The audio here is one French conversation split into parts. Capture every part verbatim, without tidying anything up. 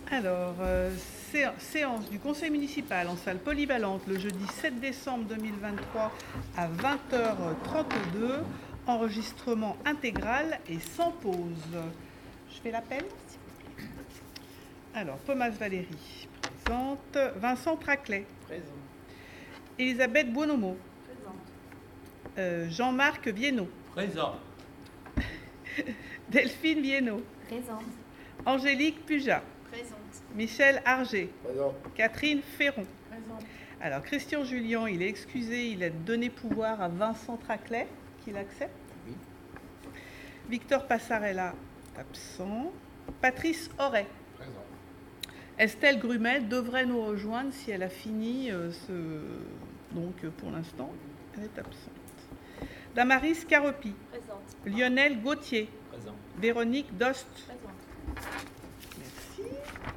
Alors, euh, sé- séance du conseil municipal en salle polyvalente le jeudi sept décembre deux mille vingt-trois à vingt heures trente-deux. Enregistrement intégral et sans pause. Je fais l'appel. Alors, Thomas Valérie, présente. Vincent Traclet. Présent. Elisabeth Buonomo. Présente. Euh, Jean-Marc Viennot. Présent. Delphine Viennot. Présente. Angélique Puja. Présente. Michel Arger. Présent. Catherine Ferron. Présente. Alors, Christian Julien, il est excusé, il a donné pouvoir à Vincent Traclet, qu'il accepte. Oui. Victor Passarella, absent. Patrice Auret. Présent. Estelle Grumet devrait nous rejoindre si elle a fini euh, ce... Donc, euh, pour l'instant, elle est absente. Damaris Carepi. Présente. Lionel Gauthier. Présent. Véronique Dost. Présente. Merci.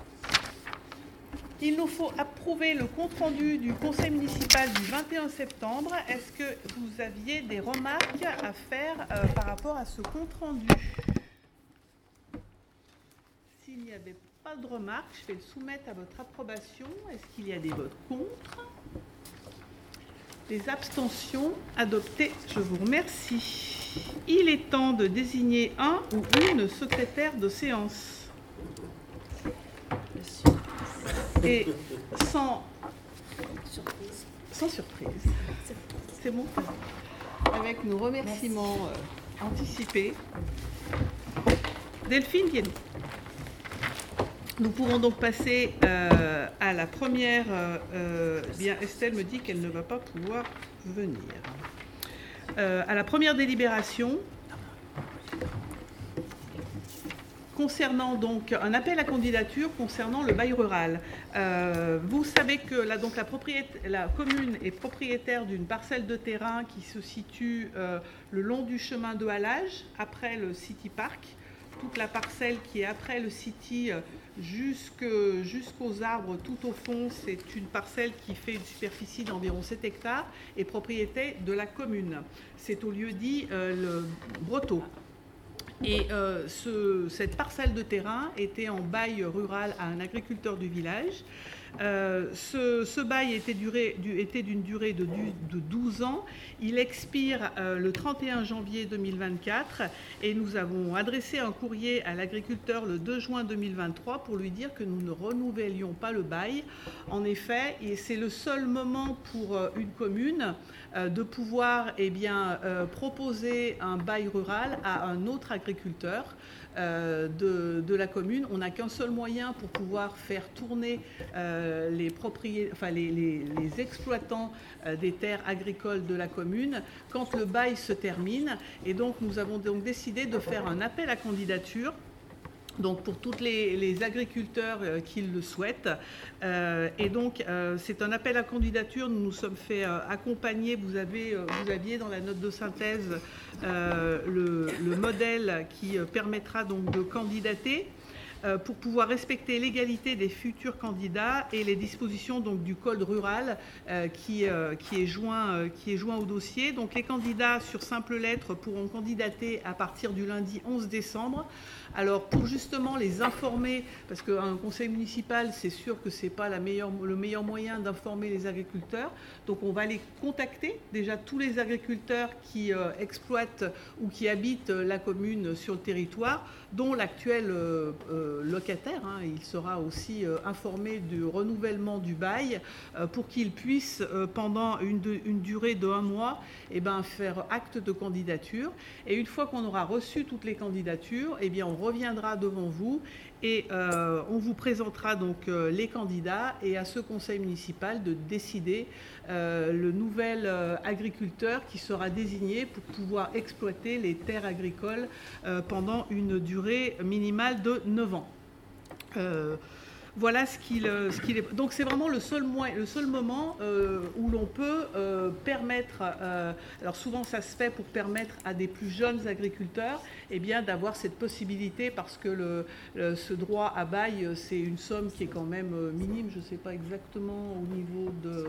Il nous faut approuver le compte-rendu du conseil municipal du vingt et un septembre. Est-ce que vous aviez des remarques à faire euh, par rapport à ce compte-rendu? S'il n'y avait pas de remarques, je vais le soumettre à votre approbation. Est-ce qu'il y a des votes contre? Des abstentions? Adopté. Je vous remercie. Il est temps de désigner un ou une secrétaire de séance. Et sans Surprise. Sans surprise. C'est bon. Avec nos remerciements euh, anticipés. Delphine Guénon. Nous pouvons donc passer euh, à la première. Euh, euh, bien, Estelle me dit qu'elle ne va pas pouvoir venir. Euh, à la première délibération. Concernant donc un appel à candidature concernant le bail rural. Euh, vous savez que la, donc la, la commune est propriétaire d'une parcelle de terrain qui se situe euh, le long du chemin de halage, après le City Park. Toute la parcelle qui est après le City euh, jusque, jusqu'aux arbres tout au fond, c'est une parcelle qui fait une superficie d'environ sept hectares et propriété de la commune. C'est au lieu-dit euh, le Breteau. Et euh, ce, cette parcelle de terrain était en bail rural à un agriculteur du village. Euh, ce, ce bail était, duré, du, était d'une durée de, de douze ans. Il expire euh, le trente et un janvier deux mille vingt-quatre et nous avons adressé un courrier à l'agriculteur le deux juin deux mille vingt-trois pour lui dire que nous ne renouvellions pas le bail. En effet, et c'est le seul moment pour euh, une commune euh, de pouvoir eh bien, euh, proposer un bail rural à un autre agriculteur. Euh, de, de la commune. On n'a qu'un seul moyen pour pouvoir faire tourner euh, les, propriétaires, enfin, les, les, les exploitants euh, des terres agricoles de la commune quand le bail se termine. Et donc nous avons donc décidé de faire un appel à candidature. Donc pour tous les, les agriculteurs euh, qui le souhaitent. Euh, et donc euh, c'est un appel à candidature. Nous nous sommes fait euh, accompagner. Vous, avez, euh, vous aviez dans la note de synthèse euh, le, le modèle qui euh, permettra donc de candidater euh, pour pouvoir respecter l'égalité des futurs candidats et les dispositions donc, du code rural euh, qui, euh, qui, est joint, euh, qui est joint au dossier. Donc les candidats sur simple lettre pourront candidater à partir du lundi onze décembre. Alors pour justement les informer, parce qu'un conseil municipal, c'est sûr que ce n'est pas la meilleure, le meilleur moyen d'informer les agriculteurs, donc on va les contacter, déjà tous les agriculteurs qui euh, exploitent ou qui habitent la commune sur le territoire, dont l'actuel euh, euh, locataire, hein, il sera aussi euh, informé du renouvellement du bail euh, pour qu'il puisse, euh, pendant une, de, une durée de un mois, eh ben, faire acte de candidature. Et une fois qu'on aura reçu toutes les candidatures, eh bien, on reviendra devant vous et euh, on vous présentera donc euh, les candidats et à ce conseil municipal de décider euh, le nouvel euh, agriculteur qui sera désigné pour pouvoir exploiter les terres agricoles euh, pendant une durée minimale de neuf ans. Euh, Voilà ce qu'il, ce qu'il est. Donc c'est vraiment le seul, moyen, le seul moment euh, où l'on peut euh, permettre, euh, alors souvent ça se fait pour permettre à des plus jeunes agriculteurs eh bien, d'avoir cette possibilité parce que le, le, ce droit à bail, c'est une somme qui est quand même minime, je ne sais pas exactement au niveau de,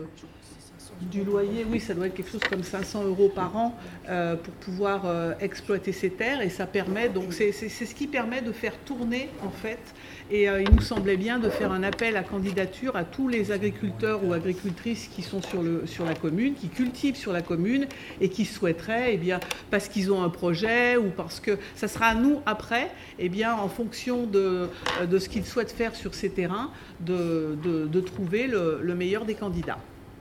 du loyer, oui ça doit être quelque chose comme cinq cents euros par an euh, pour pouvoir euh, exploiter ces terres et ça permet, donc c'est, c'est, c'est ce qui permet de faire tourner en fait. Et euh, il nous semblait bien de faire un appel à candidature à tous les agriculteurs ou agricultrices qui sont sur, le, sur la commune, qui cultivent sur la commune et qui souhaiteraient, eh bien, parce qu'ils ont un projet ou parce que ça sera à nous après, eh bien, en fonction de, de ce qu'ils souhaitent faire sur ces terrains, de, de, de trouver le, le meilleur des candidats.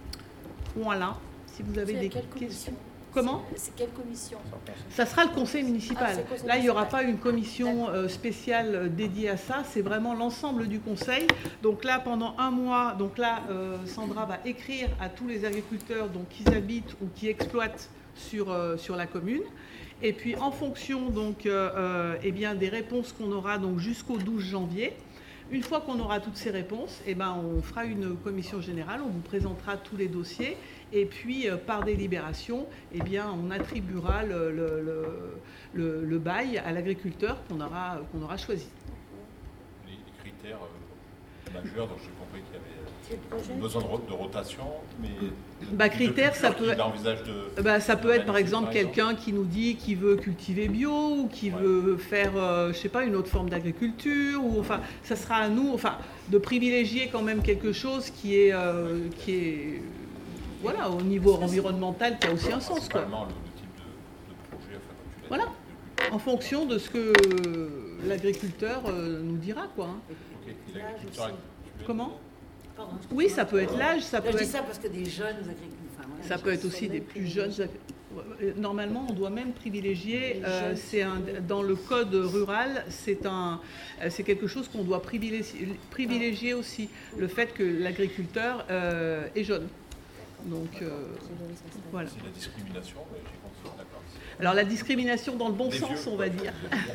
Voilà, si vous avez des questions. Comment ? C'est quelle commission ? Ça sera le conseil municipal. Ah, conseil Là, il n'y aura municipal. pas une commission euh, spéciale dédiée à ça. C'est vraiment l'ensemble du conseil. Donc là, pendant un mois, donc là, euh, Sandra va écrire à tous les agriculteurs donc, qui habitent ou qui exploitent sur, euh, sur la commune. Et puis, en fonction donc, euh, euh, eh bien, des réponses qu'on aura donc, jusqu'au douze janvier, une fois qu'on aura toutes ces réponses, eh ben, on fera une commission générale, on vous présentera tous les dossiers et puis euh, par délibération, eh bien, on attribuera le, le, le, le, le bail à l'agriculteur qu'on aura, qu'on aura choisi. Les, les critères euh, majeurs, donc j'ai compris qu'il y avait euh, besoin de, de rotation, mais bah, critères, ça peut, de, bah, ça peut être par exemple par quelqu'un qui nous dit qu'il veut cultiver bio ou qui ouais. veut faire, euh, je sais pas, une autre forme d'agriculture, ou enfin, ça sera à nous, enfin, de privilégier quand même quelque chose qui est, euh, qui est, voilà, au niveau environnemental, qui a aussi un sens, quoi. Le, le type de, de projet, enfin, voilà, de... en fonction de ce que l'agriculteur euh, nous dira, quoi. Hein. Okay. L'agriculteur... Comment ? Pardon, oui, ça peut être l'âge, ça peut je être... dis ça parce que des jeunes agriculteurs... Enfin, voilà, ça peut être aussi des plus jeunes... Normalement, on doit même privilégier, euh, c'est un, dans le code rural, c'est, un, c'est quelque chose qu'on doit privilégier, privilégier aussi, le fait que l'agriculteur euh, est jeune. Donc, euh, voilà. C'est la discrimination, mais j'ai compris, d'accord. Alors la discrimination dans le bon les sens, vieux, on va dire.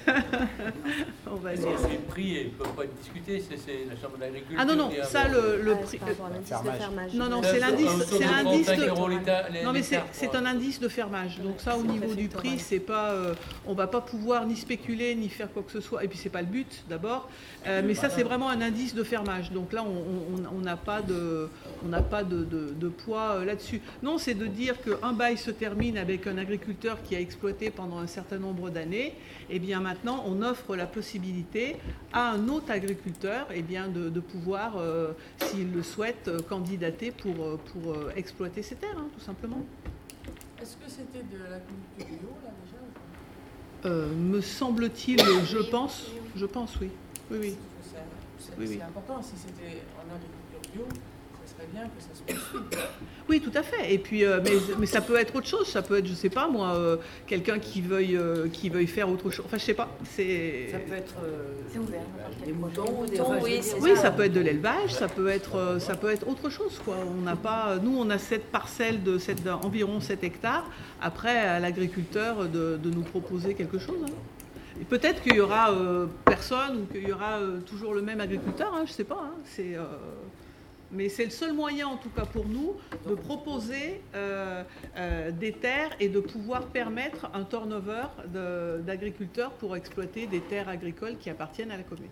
on va dire. Les prix ne peuvent pas être discutés, c'est, c'est la Chambre d'agriculture. Ah non, non, ça le, le ah, prix. Le... Non, non, c'est l'indice, c'est l'indice de... Non, mais c'est, c'est un indice de fermage. Donc ça, au niveau du prix, c'est pas, euh, on va pas pouvoir ni spéculer ni faire quoi que ce soit. Et puis c'est pas le but d'abord. Euh, mais ça, c'est vraiment un indice de fermage. Donc là, on n'a pas de, on n'a pas de, de, de poids là-dessus. Non, c'est de dire qu'un bail se termine avec un agriculteur qui a exploité pendant un certain nombre d'années. Et bien maintenant, on offre la possibilité à un autre agriculteur, et bien de, de pouvoir, euh, s'il le souhaite, candidater pour, pour euh, exploiter ses terres, hein, tout simplement. Est-ce que c'était de la culture bio là déjà euh, Me semble-t-il, je pense, je pense, oui. Oui, oui. C'est, c'est, oui, c'est oui. important, si c'était en agriculture bio, ça serait bien que ça se poursuive. Oui, tout à fait. Et puis, euh, mais, mais ça peut être autre chose. Ça peut être, je sais pas moi, euh, quelqu'un qui veuille, euh, qui veuille faire autre chose. Enfin, je sais pas. C'est. Ça peut être euh, c'est ouvert. Des moutons ou des moutons, oui, c'est oui, ça peut être de l'élevage. Ça peut être, euh, ça peut être autre chose, quoi. On n'a pas. Nous, on a cette parcelle de cette, d'environ sept hectares. Après, à l'agriculteur de, de nous proposer quelque chose. Hein. Et peut-être qu'il y aura euh, personne ou qu'il y aura euh, toujours le même agriculteur. Hein, je sais pas. Hein. C'est. Euh, Mais c'est le seul moyen, en tout cas pour nous, de proposer euh, euh, des terres et de pouvoir permettre un turnover de, d'agriculteurs pour exploiter des terres agricoles qui appartiennent à la commune.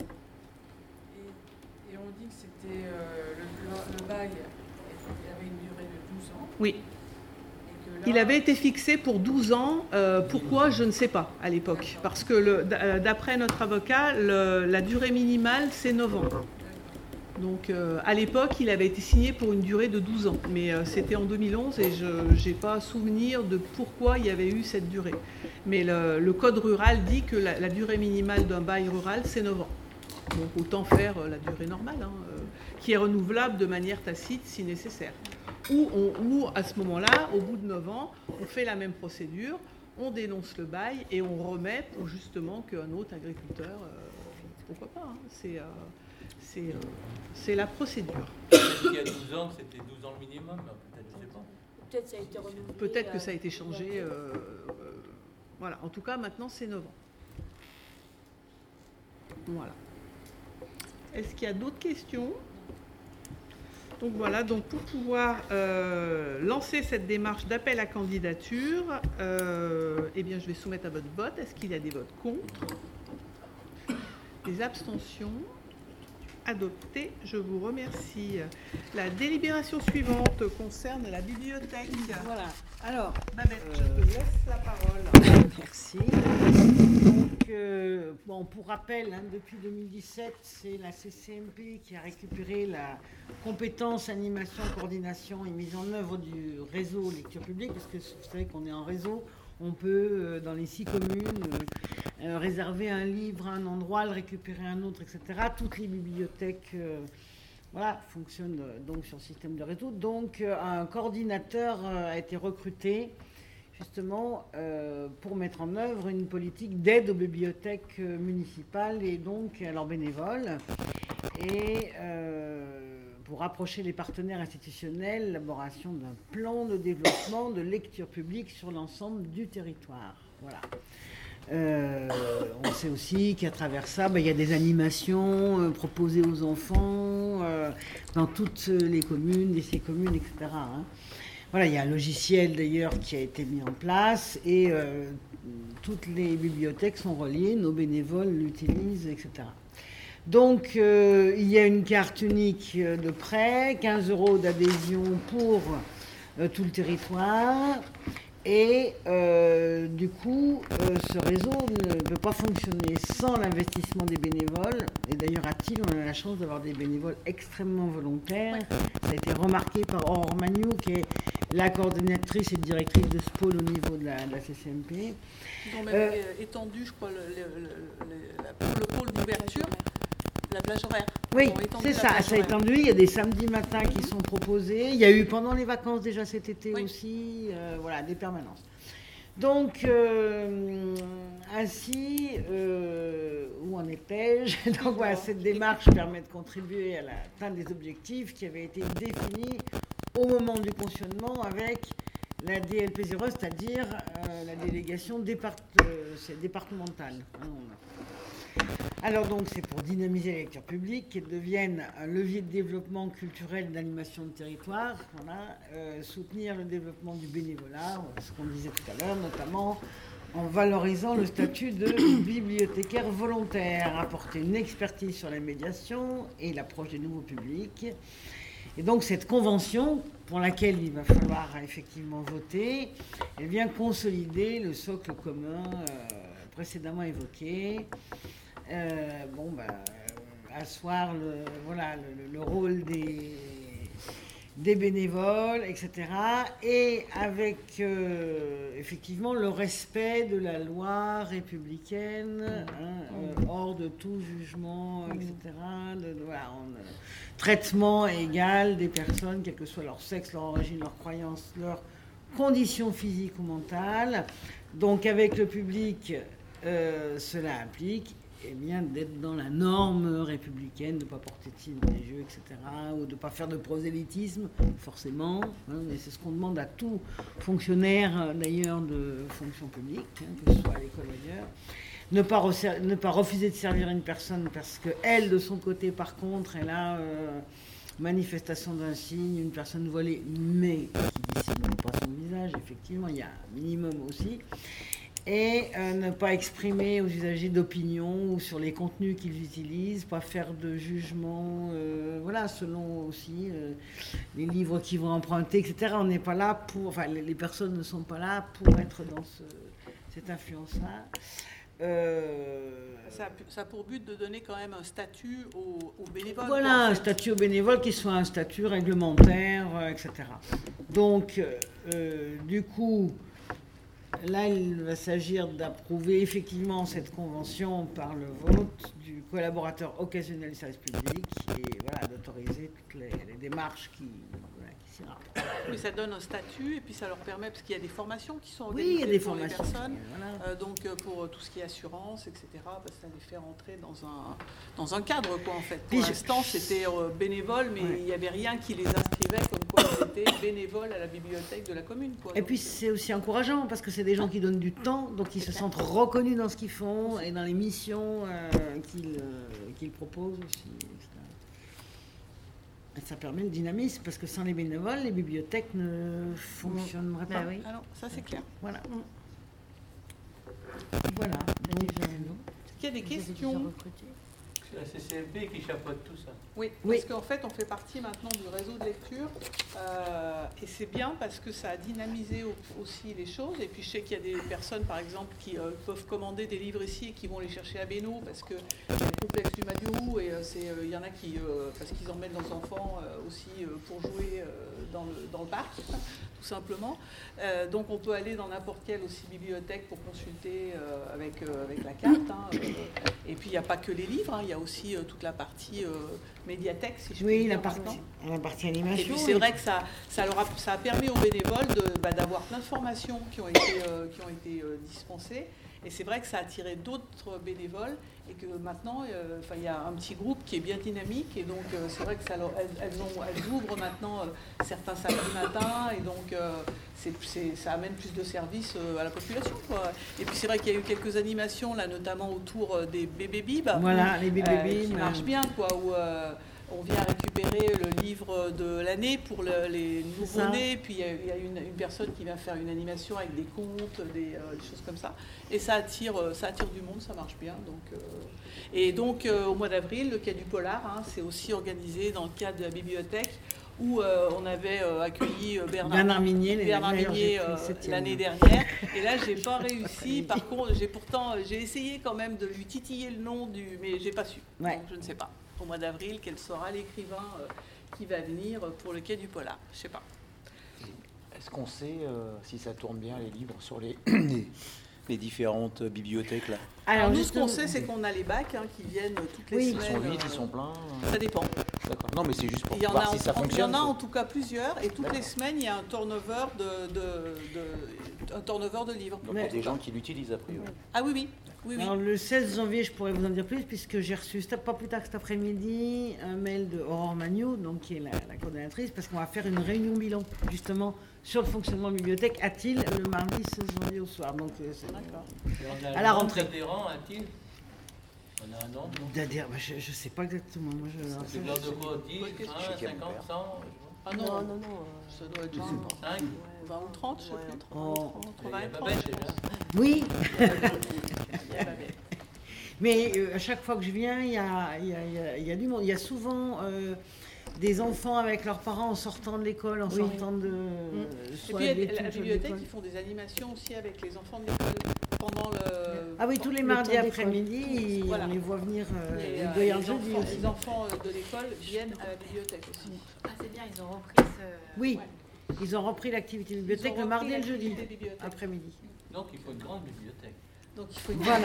Et, et on dit que c'était euh, le, le bail avait une durée de douze ans. Oui. Et que là, il avait été fixé pour douze ans. Euh, pourquoi, je ne sais pas à l'époque. Parce que le, d'après notre avocat, le, la durée minimale, c'est neuf ans. Donc euh, à l'époque, il avait été signé pour une durée de douze ans, mais euh, c'était en deux mille onze et je n'ai pas souvenir de pourquoi il y avait eu cette durée. Mais le, le code rural dit que la, la durée minimale d'un bail rural, c'est neuf ans. Donc autant faire euh, la durée normale, hein, euh, qui est renouvelable de manière tacite si nécessaire. Ou, on, ou à ce moment-là, au bout de neuf ans, on fait la même procédure, on dénonce le bail et on remet pour justement qu'un autre agriculteur, euh, pourquoi pas, hein, c'est... Euh, C'est, euh, c'est la procédure. Peut-être qu'il y a douze ans, c'était douze ans le minimum, peut-être, je ne sais pas. Peut-être ça a été renouvelé. Peut-être que ça a été changé. Euh, euh, voilà. En tout cas, maintenant, c'est neuf ans. Voilà. Est-ce qu'il y a d'autres questions? Donc voilà, donc pour pouvoir euh, lancer cette démarche d'appel à candidature, euh, eh bien je vais soumettre à votre vote. Est-ce qu'il y a des votes contre? Des abstentions? Adopté, je vous remercie. La délibération suivante concerne la bibliothèque. Voilà. Alors, Babette, je euh, te laisse la parole. merci. Donc, euh, bon, pour rappel, hein, depuis deux mille dix-sept, c'est la C C M P qui a récupéré la compétence animation, coordination et mise en œuvre du réseau lecture publique, parce que vous savez qu'on est en réseau. On peut, euh, dans les six communes, euh, euh, réserver un livre à un endroit, le récupérer à un autre, et cetera. Toutes les bibliothèques euh, voilà, fonctionnent euh, donc sur le système de réseau. Donc, euh, un coordinateur euh, a été recruté, justement, euh, pour mettre en œuvre une politique d'aide aux bibliothèques euh, municipales et donc à leurs bénévoles. Et euh, pour rapprocher les partenaires institutionnels, l'élaboration d'un plan de développement de lecture publique sur l'ensemble du territoire. Voilà. Euh, on sait aussi qu'à travers ça, ben, il y a des animations euh, proposées aux enfants euh, dans toutes les communes, les six communes, et cetera. Hein. Voilà, il y a un logiciel d'ailleurs qui a été mis en place et euh, toutes les bibliothèques sont reliées, nos bénévoles l'utilisent, et cetera. Donc, euh, il y a une carte unique de prêt, quinze euros d'adhésion pour euh, tout le territoire. Et euh, du coup, euh, ce réseau ne peut pas fonctionner sans l'investissement des bénévoles. Et d'ailleurs, à Thiel, on a la chance d'avoir des bénévoles extrêmement volontaires. Ça a été remarqué par Aurore Magnou, qui est la coordinatrice et directrice de ce pôle au niveau de la, de la C C M P. Ils ont même Euh, étendu, je crois, le, le, le, le, le pôle d'ouverture. La plage horaire. Oui, c'est ça, ça a étendu. Il y a des samedis matins qui sont proposés. Il y a eu pendant les vacances déjà cet été oui. aussi, euh, voilà, des permanences. Donc, euh, ainsi, euh, où en étais-je? Donc voilà, cette démarche permet de contribuer à l'atteinte des objectifs qui avaient été définis au moment du fonctionnement avec la D L P zéro, c'est-à-dire euh, la délégation départ euh, départementale. Hein, Alors donc, c'est pour dynamiser la lecture publique, qu'elle devienne un levier de développement culturel et d'animation de territoire, voilà, euh, soutenir le développement du bénévolat, ce qu'on disait tout à l'heure, notamment en valorisant le statut de bibliothécaire volontaire, apporter une expertise sur la médiation et l'approche des nouveaux publics. Et donc cette convention, pour laquelle il va falloir effectivement voter, elle vient consolider le socle commun euh, précédemment évoqué. Euh, bon, bah, asseoir le, voilà, le, le rôle des, des bénévoles, et cetera. Et avec euh, effectivement le respect de la loi républicaine, hein, euh, hors de tout jugement, et cetera. De, de, voilà, on, euh, traitement égal des personnes, quel que soit leur sexe, leur origine, leur croyance, leur condition physique ou mentale. Donc avec le public, euh, cela implique eh bien, d'être dans la norme républicaine, de ne pas porter de signes religieux, et cetera, ou de ne pas faire de prosélytisme, forcément. Hein, mais c'est ce qu'on demande à tout fonctionnaire, d'ailleurs, de fonction publique, hein, que ce soit à l'école ou ailleurs. Ne pas, ne pas refuser de servir une personne parce qu'elle, de son côté, par contre, elle a euh, manifestation d'un signe, une personne voilée, mais qui dissimule pas son visage, effectivement, il y a un minimum aussi. Et euh, ne pas exprimer aux usagers d'opinion ou sur les contenus qu'ils utilisent, pas faire de jugement, euh, voilà, selon aussi euh, les livres qu'ils vont emprunter, et cetera. On n'est pas là pour, enfin, les, les personnes ne sont pas là pour être dans ce, cette influence-là. Euh, ça, ça a pour but de donner quand même un statut aux, aux bénévoles. Voilà, un statut aux bénévoles qui soit un statut réglementaire, euh, et cetera. Donc, euh, du coup, là, il va s'agir d'approuver effectivement cette convention par le vote du collaborateur occasionnel du service public et voilà, d'autoriser toutes les, les démarches qui, voilà, qui s'y rapportent. Oui, ça donne un statut et puis ça leur permet, parce qu'il y a des formations qui sont organisées oui, il y a des pour formations, les personnes, voilà. euh, donc pour tout ce qui est assurance, et cetera, bah, ça les fait rentrer dans un, dans un cadre, quoi, en fait. Pour l'instant, c'était euh, bénévole, mais ouais. il n'y avait rien qui les inscrivait comme quoi c'était bénévole à la bibliothèque de la commune, quoi. Et Donc, puis c'est aussi encourageant parce que c'est des gens qui donnent du temps, donc ils se sentent reconnus dans ce qu'ils font et dans les missions euh, qu'ils euh, qu'ils proposent aussi, et cetera. Et ça permet le dynamisme parce que sans les bénévoles, les bibliothèques ne fonctionneraient pas. Bah oui. ah non, ça c'est clair. Voilà. Mm. Voilà. T'as Donc, déjà- Est-ce qu'il y a des vous avez déjà questions? recruté? C'est la C C M P qui chapeaute tout ça. Oui, Oui. parce qu'en fait, on fait partie maintenant du réseau de lecture euh, et c'est bien parce que ça a dynamisé au- aussi les choses. Et puis, je sais qu'il y a des personnes, par exemple, qui euh, peuvent commander des livres ici et qui vont les chercher à Bénaud parce que il y a le complexe du Madiourou et euh, c'est, euh, il y en a qui, euh, parce qu'ils emmènent leurs enfants euh, aussi euh, pour jouer euh, dans, le, dans le parc, tout simplement. Euh, donc, on peut aller dans n'importe quelle aussi bibliothèque pour consulter euh, avec, euh, avec la carte. Hein, euh, et puis, il n'y a pas que les livres, hein, il y a aussi euh, toute la partie euh, médiathèque, si je puis oui, dire. la partie, maintenant. la partie Et animation. puis c'est vrai que ça, ça, leur a, ça a permis aux bénévoles de, bah, d'avoir plein de formations qui ont été, euh, qui ont été euh, dispensées. Et c'est vrai que ça a attiré d'autres bénévoles et que maintenant, euh, enfin, il y a un petit groupe qui est bien dynamique. Et donc, euh, c'est vrai que ça leur- elles, elles ont, elles ouvrent maintenant euh, certains samedis matins. Et donc, euh, c'est, c'est, ça amène plus de services euh, à la population, quoi. Et puis, c'est vrai qu'il y a eu quelques animations, là, notamment autour euh, des bébés bibs. Voilà, les bébés euh, bibs, qui marchent euh, bien, quoi. Où, euh, on vient récupérer le livre de l'année pour le- les nouveau-nés, puis il y a, il y a une, une personne qui vient faire une animation avec des contes, des, euh, des choses comme ça. Et ça attire, euh, ça attire du monde, ça marche bien. Donc, euh, et donc, euh, au mois d'avril, le Quai du Polar, hein, c'est aussi organisé dans le cadre de la bibliothèque, où euh, on avait euh, accueilli euh, Bernard, Bernard Minier, les- Bernard d'ailleurs, Minier j'ai pris euh, septième. l'année dernière. Et là, j'ai pas réussi. Par contre, j'ai pourtant, j'ai essayé quand même de lui titiller le nom du, mais j'ai pas su. Ouais. Donc, je ne sais pas. Au mois d'avril, quel sera l'écrivain euh, qui va venir pour le Quai du Polar? Je sais pas. Est-ce qu'on sait euh, si ça tourne bien les livres sur les, les, les différentes bibliothèques là? Alors, nous, ce justement- qu'on sait, c'est qu'on a les bacs hein, qui viennent toutes les Oui. Ils semaines. sont vides, euh, ils sont pleins? Ça dépend. D'accord. Non, mais c'est juste pour Il y en voir a, si ça en- il y fonctionne. en a en ça. tout cas plusieurs, et toutes les D'accord. semaines, il y a un turnover de, de, de- un turnover de livres. Donc il y a des gens qui l'utilisent a priori. Ah oui, oui. oui, oui. Alors, le seize janvier, je pourrais vous en dire plus, puisque j'ai reçu, c'était pas plus tard que cet après-midi, un mail de Aurore Magnou, donc, qui est la, la coordonnatrice, parce qu'on va faire une réunion bilan, justement, sur le fonctionnement de la bibliothèque à Thiel, le mardi seize janvier au soir. Donc, euh, c'est- D'accord. Et on a À un la nombre rentrée. d'adhérents à Thiel. On a un nombre. non d'adhérents, bah, je, je sais pas exactement. Moi, je, C'est de l'ordre de quoi? dix, Bonne question. vingt, Je sais qu'il y a mon cinquante, père. cent? Ah non, Non, non, non. euh, ça doit être vingt, vingt, cinq? ouais, vingt ou trente, je sais ouais, plus. entre Oh. vingt et Entre Il y vingt a et trente, Babette je déjà. pense. Oui, Il y a Babette. mais euh, à chaque fois que je viens, il y a, il y a- il y a- il y a du monde. Il y a souvent euh, des enfants avec leurs parents en sortant de l'école, en Oui. sortant de... Et soit puis, à d'études, la soit bibliothèque, d'école. ils font des animations aussi avec les enfants de l'école pendant le... Ah oui, tous les Le mardis temps d'école. après-midi, Voilà. on les voit venir, euh, les, il euh, doit y avoir les le jeudi enfants, aussi. les enfants euh, de l'école viennent à la bibliothèque aussi. Ah, c'est bien, ils ont repris ce. Oui, Ouais. ils ont repris l'activité bibliothèque Ils ont le mardi et repris le jeudi l'activité bibliothèque. après-midi. Donc il faut une grande bibliothèque. Donc il faut une... Voilà.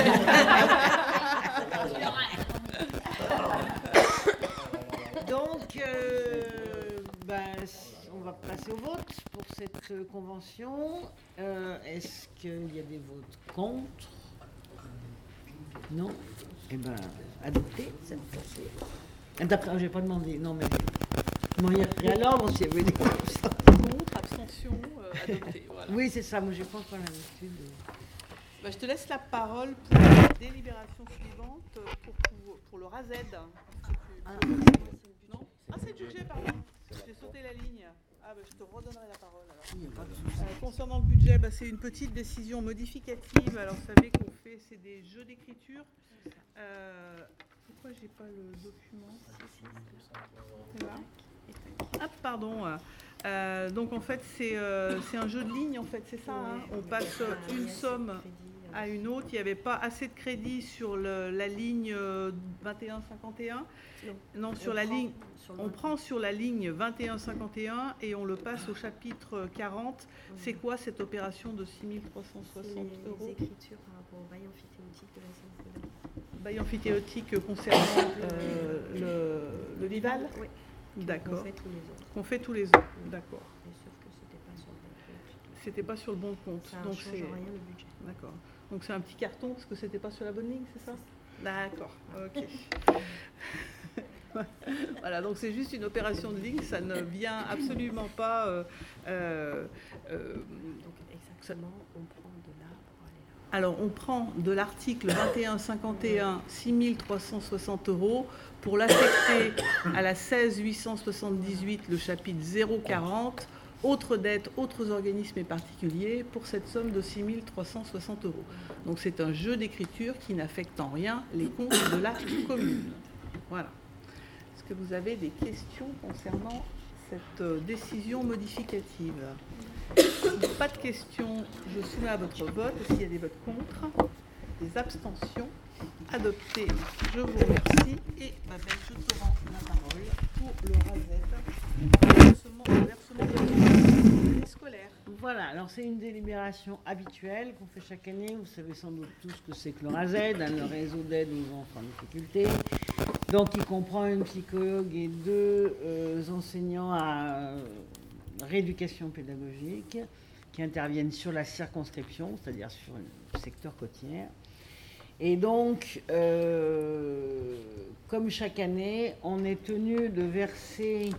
Donc, euh, ben, on va passer au vote pour cette euh, convention. Euh, Est-ce qu'il y a des votes contre? Non? Eh bien, adopté, cette fois-ci. Adopté, je n'ai pas demandé. Non, mais non, il y a pris à l'ordre s'il y avait des contre. Contre, abstention, euh, adopté. Voilà. Oui, c'est ça. Moi, j'ai pas encore l'habitude. Bah, je te laisse la parole pour la délibération suivante euh, pour, pour, pour le R A Z. Ah, Non? Ah, c'est le budget, pardon. J'ai sauté la ligne. Ah, bah, je te redonnerai la parole alors. il n'y a pas de souci. Euh, concernant le budget, bah, c'est une petite décision modificative. Alors, vous savez qu'on fait, c'est des jeux d'écriture. Euh, pourquoi j'ai pas le document? C'est là. Ah, pardon. Euh, donc, en fait, c'est euh, c'est un jeu de ligne, en fait, c'est ça. Hein. On passe une somme à une autre. Il n'y avait pas assez de crédit sur le- la ligne euh, vingt et un cinquante et un. Non, sur la ligne. On prend sur la ligne vingt et un cinquante et un et on le passe au chapitre quarante. C'est quoi cette opération de six mille trois cent C'est soixante les euros? écritures par rapport au bail amphithéotique de la Seine-Saint-Denis. Bail amphithéotique concernant euh, le, le Vival? Oui, D'accord. on fait tous les autres. Qu'on fait tous les ans. D'accord. Et sauf que c'était pas sur le bail amphithéotique. C'était pas sur le bon compte. Ça ne Donc change c'est rien le budget. d'accord. Donc c'est un petit carton parce que c'était pas sur la bonne ligne, c'est ça? D'accord. Ok. Voilà, donc c'est juste une opération de ligne, ça ne vient absolument pas... Euh, euh, euh, Donc exactement, on prend de là pour aller là. alors, on prend de l'article vingt et un cinquante et un six mille trois cent soixante euros pour l'affecter à la seize huit cent soixante-dix-huit, le chapitre zéro quarante, autres dettes, autres organismes et particuliers, pour cette somme de six mille trois cent soixante euros. Donc, c'est un jeu d'écriture qui n'affecte en rien les comptes de la commune. Voilà. Est-ce que vous avez des questions concernant cette euh, décision modificative ? Si pas de questions, je soumets à votre vote. S'il y a des votes contre, des abstentions, adopté. Je vous remercie. Et Babel, je te rends la parole pour le R A Z, le versement, le versement de l'année scolaire. Voilà, alors c'est une délibération habituelle qu'on fait chaque année. Vous savez sans doute tous ce que c'est que le R A Z, hein, le réseau d'aide aux enfants en difficulté. Donc il comprend une psychologue et deux euh, enseignants à euh, rééducation pédagogique qui interviennent sur la circonscription, c'est-à-dire sur le secteur côtier. Et donc, euh, comme chaque année, on est tenu de verser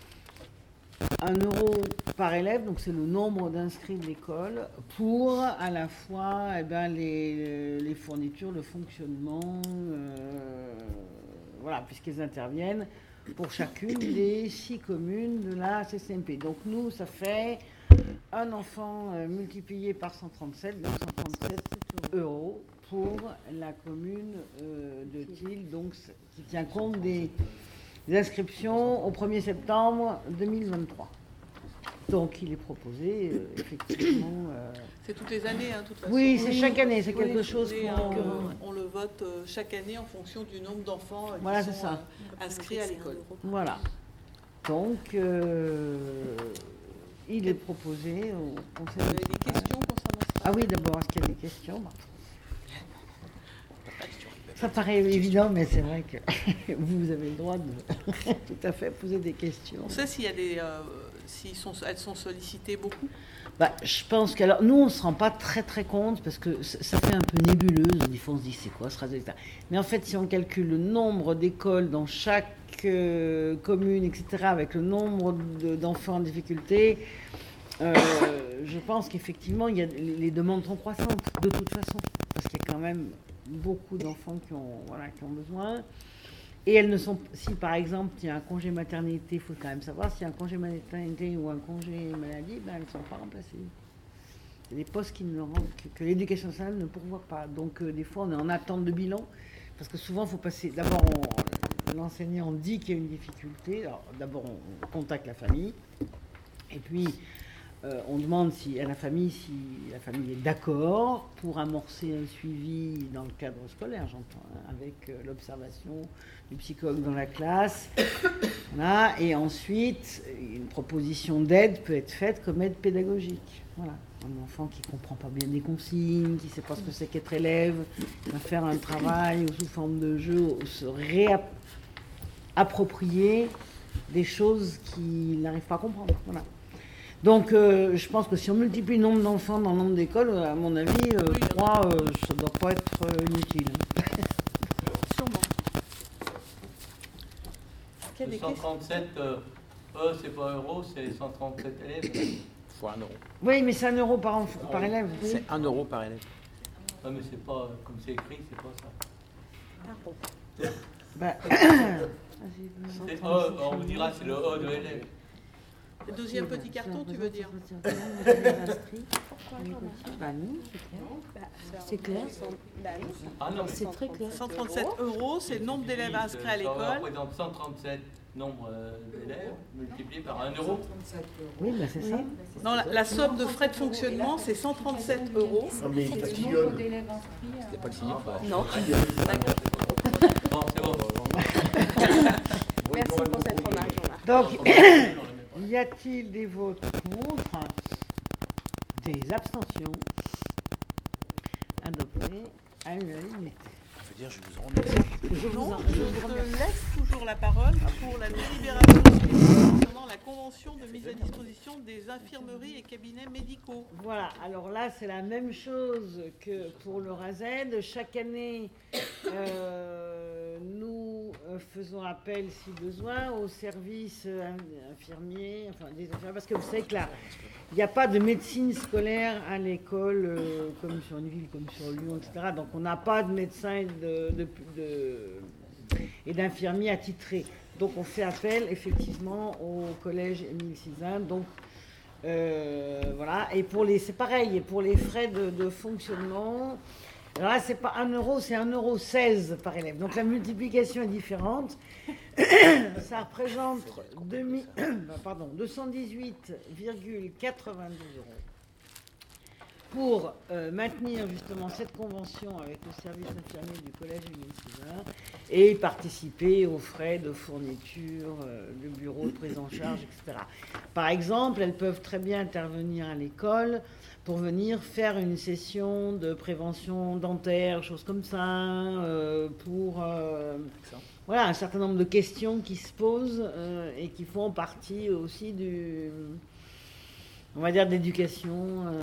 un euro par élève, donc c'est le nombre d'inscrits de l'école, pour à la fois eh ben, les, les fournitures, le fonctionnement, euh, voilà, puisqu'ils interviennent pour chacune des six communes de la C C M P. Donc nous, ça fait un enfant euh, multiplié par cent trente-sept, donc cent trente-sept euros pour la commune euh, de Thil, donc qui tient compte des, des inscriptions au premier septembre deux mille vingt-trois. Donc il est proposé, euh, effectivement... Euh... C'est toutes les années, hein, de toute façon. Oui, c'est chaque année, c'est Oui, quelque chose on, qu'on... euh, on le vote euh, chaque année en fonction du nombre d'enfants euh, Voilà, qui c'est sont ça. euh, inscrits à l'école. Voilà. Donc, euh, il est proposé au conseil... Vous avez des questions concernant ça? Ah oui, d'abord, est-ce qu'il y a des questions? Ça paraît évident, mais c'est vrai que vous avez le droit de tout à fait poser des questions. On sait s'il y a des, euh, s'ils sont, elles sont sollicitées beaucoup. Bah, je pense que alors nous on ne se rend pas très très compte parce que ça fait un peu nébuleuse. Des fois on se dit c'est quoi ce résultat. Mais en fait si on calcule le nombre d'écoles dans chaque euh, commune, et cetera, avec le nombre de, d'enfants en difficulté, euh, je pense qu'effectivement il y a, les demandes sont croissantes de toute façon parce qu'il y a quand même beaucoup d'enfants qui ont, voilà, qui ont besoin. Et elles ne sont, si par exemple il y a un congé maternité, il faut quand même savoir s'il y a un congé maternité ou un congé maladie, ben, elles ne sont pas remplacées. C'est des postes qui ne, que, que l'éducation nationale ne pourvoit pas. Donc euh, des fois on est en attente de bilan, parce que souvent il faut passer, d'abord on, l'enseignant dit qu'il y a une difficulté, alors d'abord on, on contacte la famille, et puis Euh, on demande si, à la famille si la famille est d'accord pour amorcer un suivi dans le cadre scolaire, j'entends, hein, avec euh, l'observation du psychologue dans la classe. Voilà. Et ensuite, une proposition d'aide peut être faite comme aide pédagogique. Voilà. Un enfant qui ne comprend pas bien des consignes, qui ne sait pas ce que c'est qu'être élève, va faire un travail sous forme de jeu, se réapproprier des choses qu'il n'arrive pas à comprendre. Voilà. Donc, euh, je pense que si on multiplie le nombre d'enfants dans le nombre d'écoles, à mon avis, euh, Oui, trois, euh, ça ne doit pas être euh, inutile. Sûrement. Est-ce qu'il y a Le des cent questions? trente-sept, euh, euh, c'est pas euro, c'est cent trente-sept élèves. Fois un euro. Oui, mais c'est un euro par, enf- par élève. Oui. C'est un euro par élève. Non, mais c'est pas, comme c'est écrit, c'est pas ça. Bah, C'est E, on vous dira, c'est le E de élève. Le deuxième petit carton, tu veux dire? Bah non, C'est clair. Ah non, mais C'est très clair. cent trente-sept euros, c'est le nombre d'élèves inscrits à Ça l'école. représente cent trente-sept nombre euh, d'élèves multiplié par un euro. oui, bah c'est ça. Non, la, la somme de frais de fonctionnement, c'est cent trente-sept euros. C'était pas le signer. Non. Bon, c'est bon. Merci pour cette remarque, Jean-Marc. Donc, y a-t-il des votes contre? Des abstentions? Adopté à l'unanimité. Je veux dire, je vous en remercie. Je vous Donc, en- je je vous te remercie. laisse toujours la parole pour la délibération suivante concernant la convention de mise à disposition des infirmeries et cabinets médicaux. Voilà, alors là, c'est la même chose que pour le R A Z. Chaque année, euh, nous faisons appel, si besoin, aux services euh, infirmiers, enfin des infirmiers, parce que vous savez que là, il n'y a pas de médecine scolaire à l'école, euh, comme sur une ville, comme sur Lyon, et cetera. Donc on n'a pas de médecins et, de, de, de, et d'infirmiers attitrés. Donc on fait appel effectivement au collège Émile Cizin. Donc euh, voilà. Et pour les, c'est pareil. Et pour les frais de, de fonctionnement. Alors là, c'est pas un euro, c'est un euro seize par élève. Donc la multiplication est différente. Ça représente deux mille, pardon, deux cent dix-huit virgule quatre-vingt-douze euros pour euh, maintenir justement cette convention avec le service infirmier du collège Émile Cizin et participer aux frais de fourniture, euh, de bureau, de prise en charge, et cetera. Par exemple, elles peuvent très bien intervenir à l'école pour venir faire une session de prévention dentaire, choses comme ça, euh, pour euh, voilà, un certain nombre de questions qui se posent euh, et qui font partie aussi du, on va dire, d'éducation euh,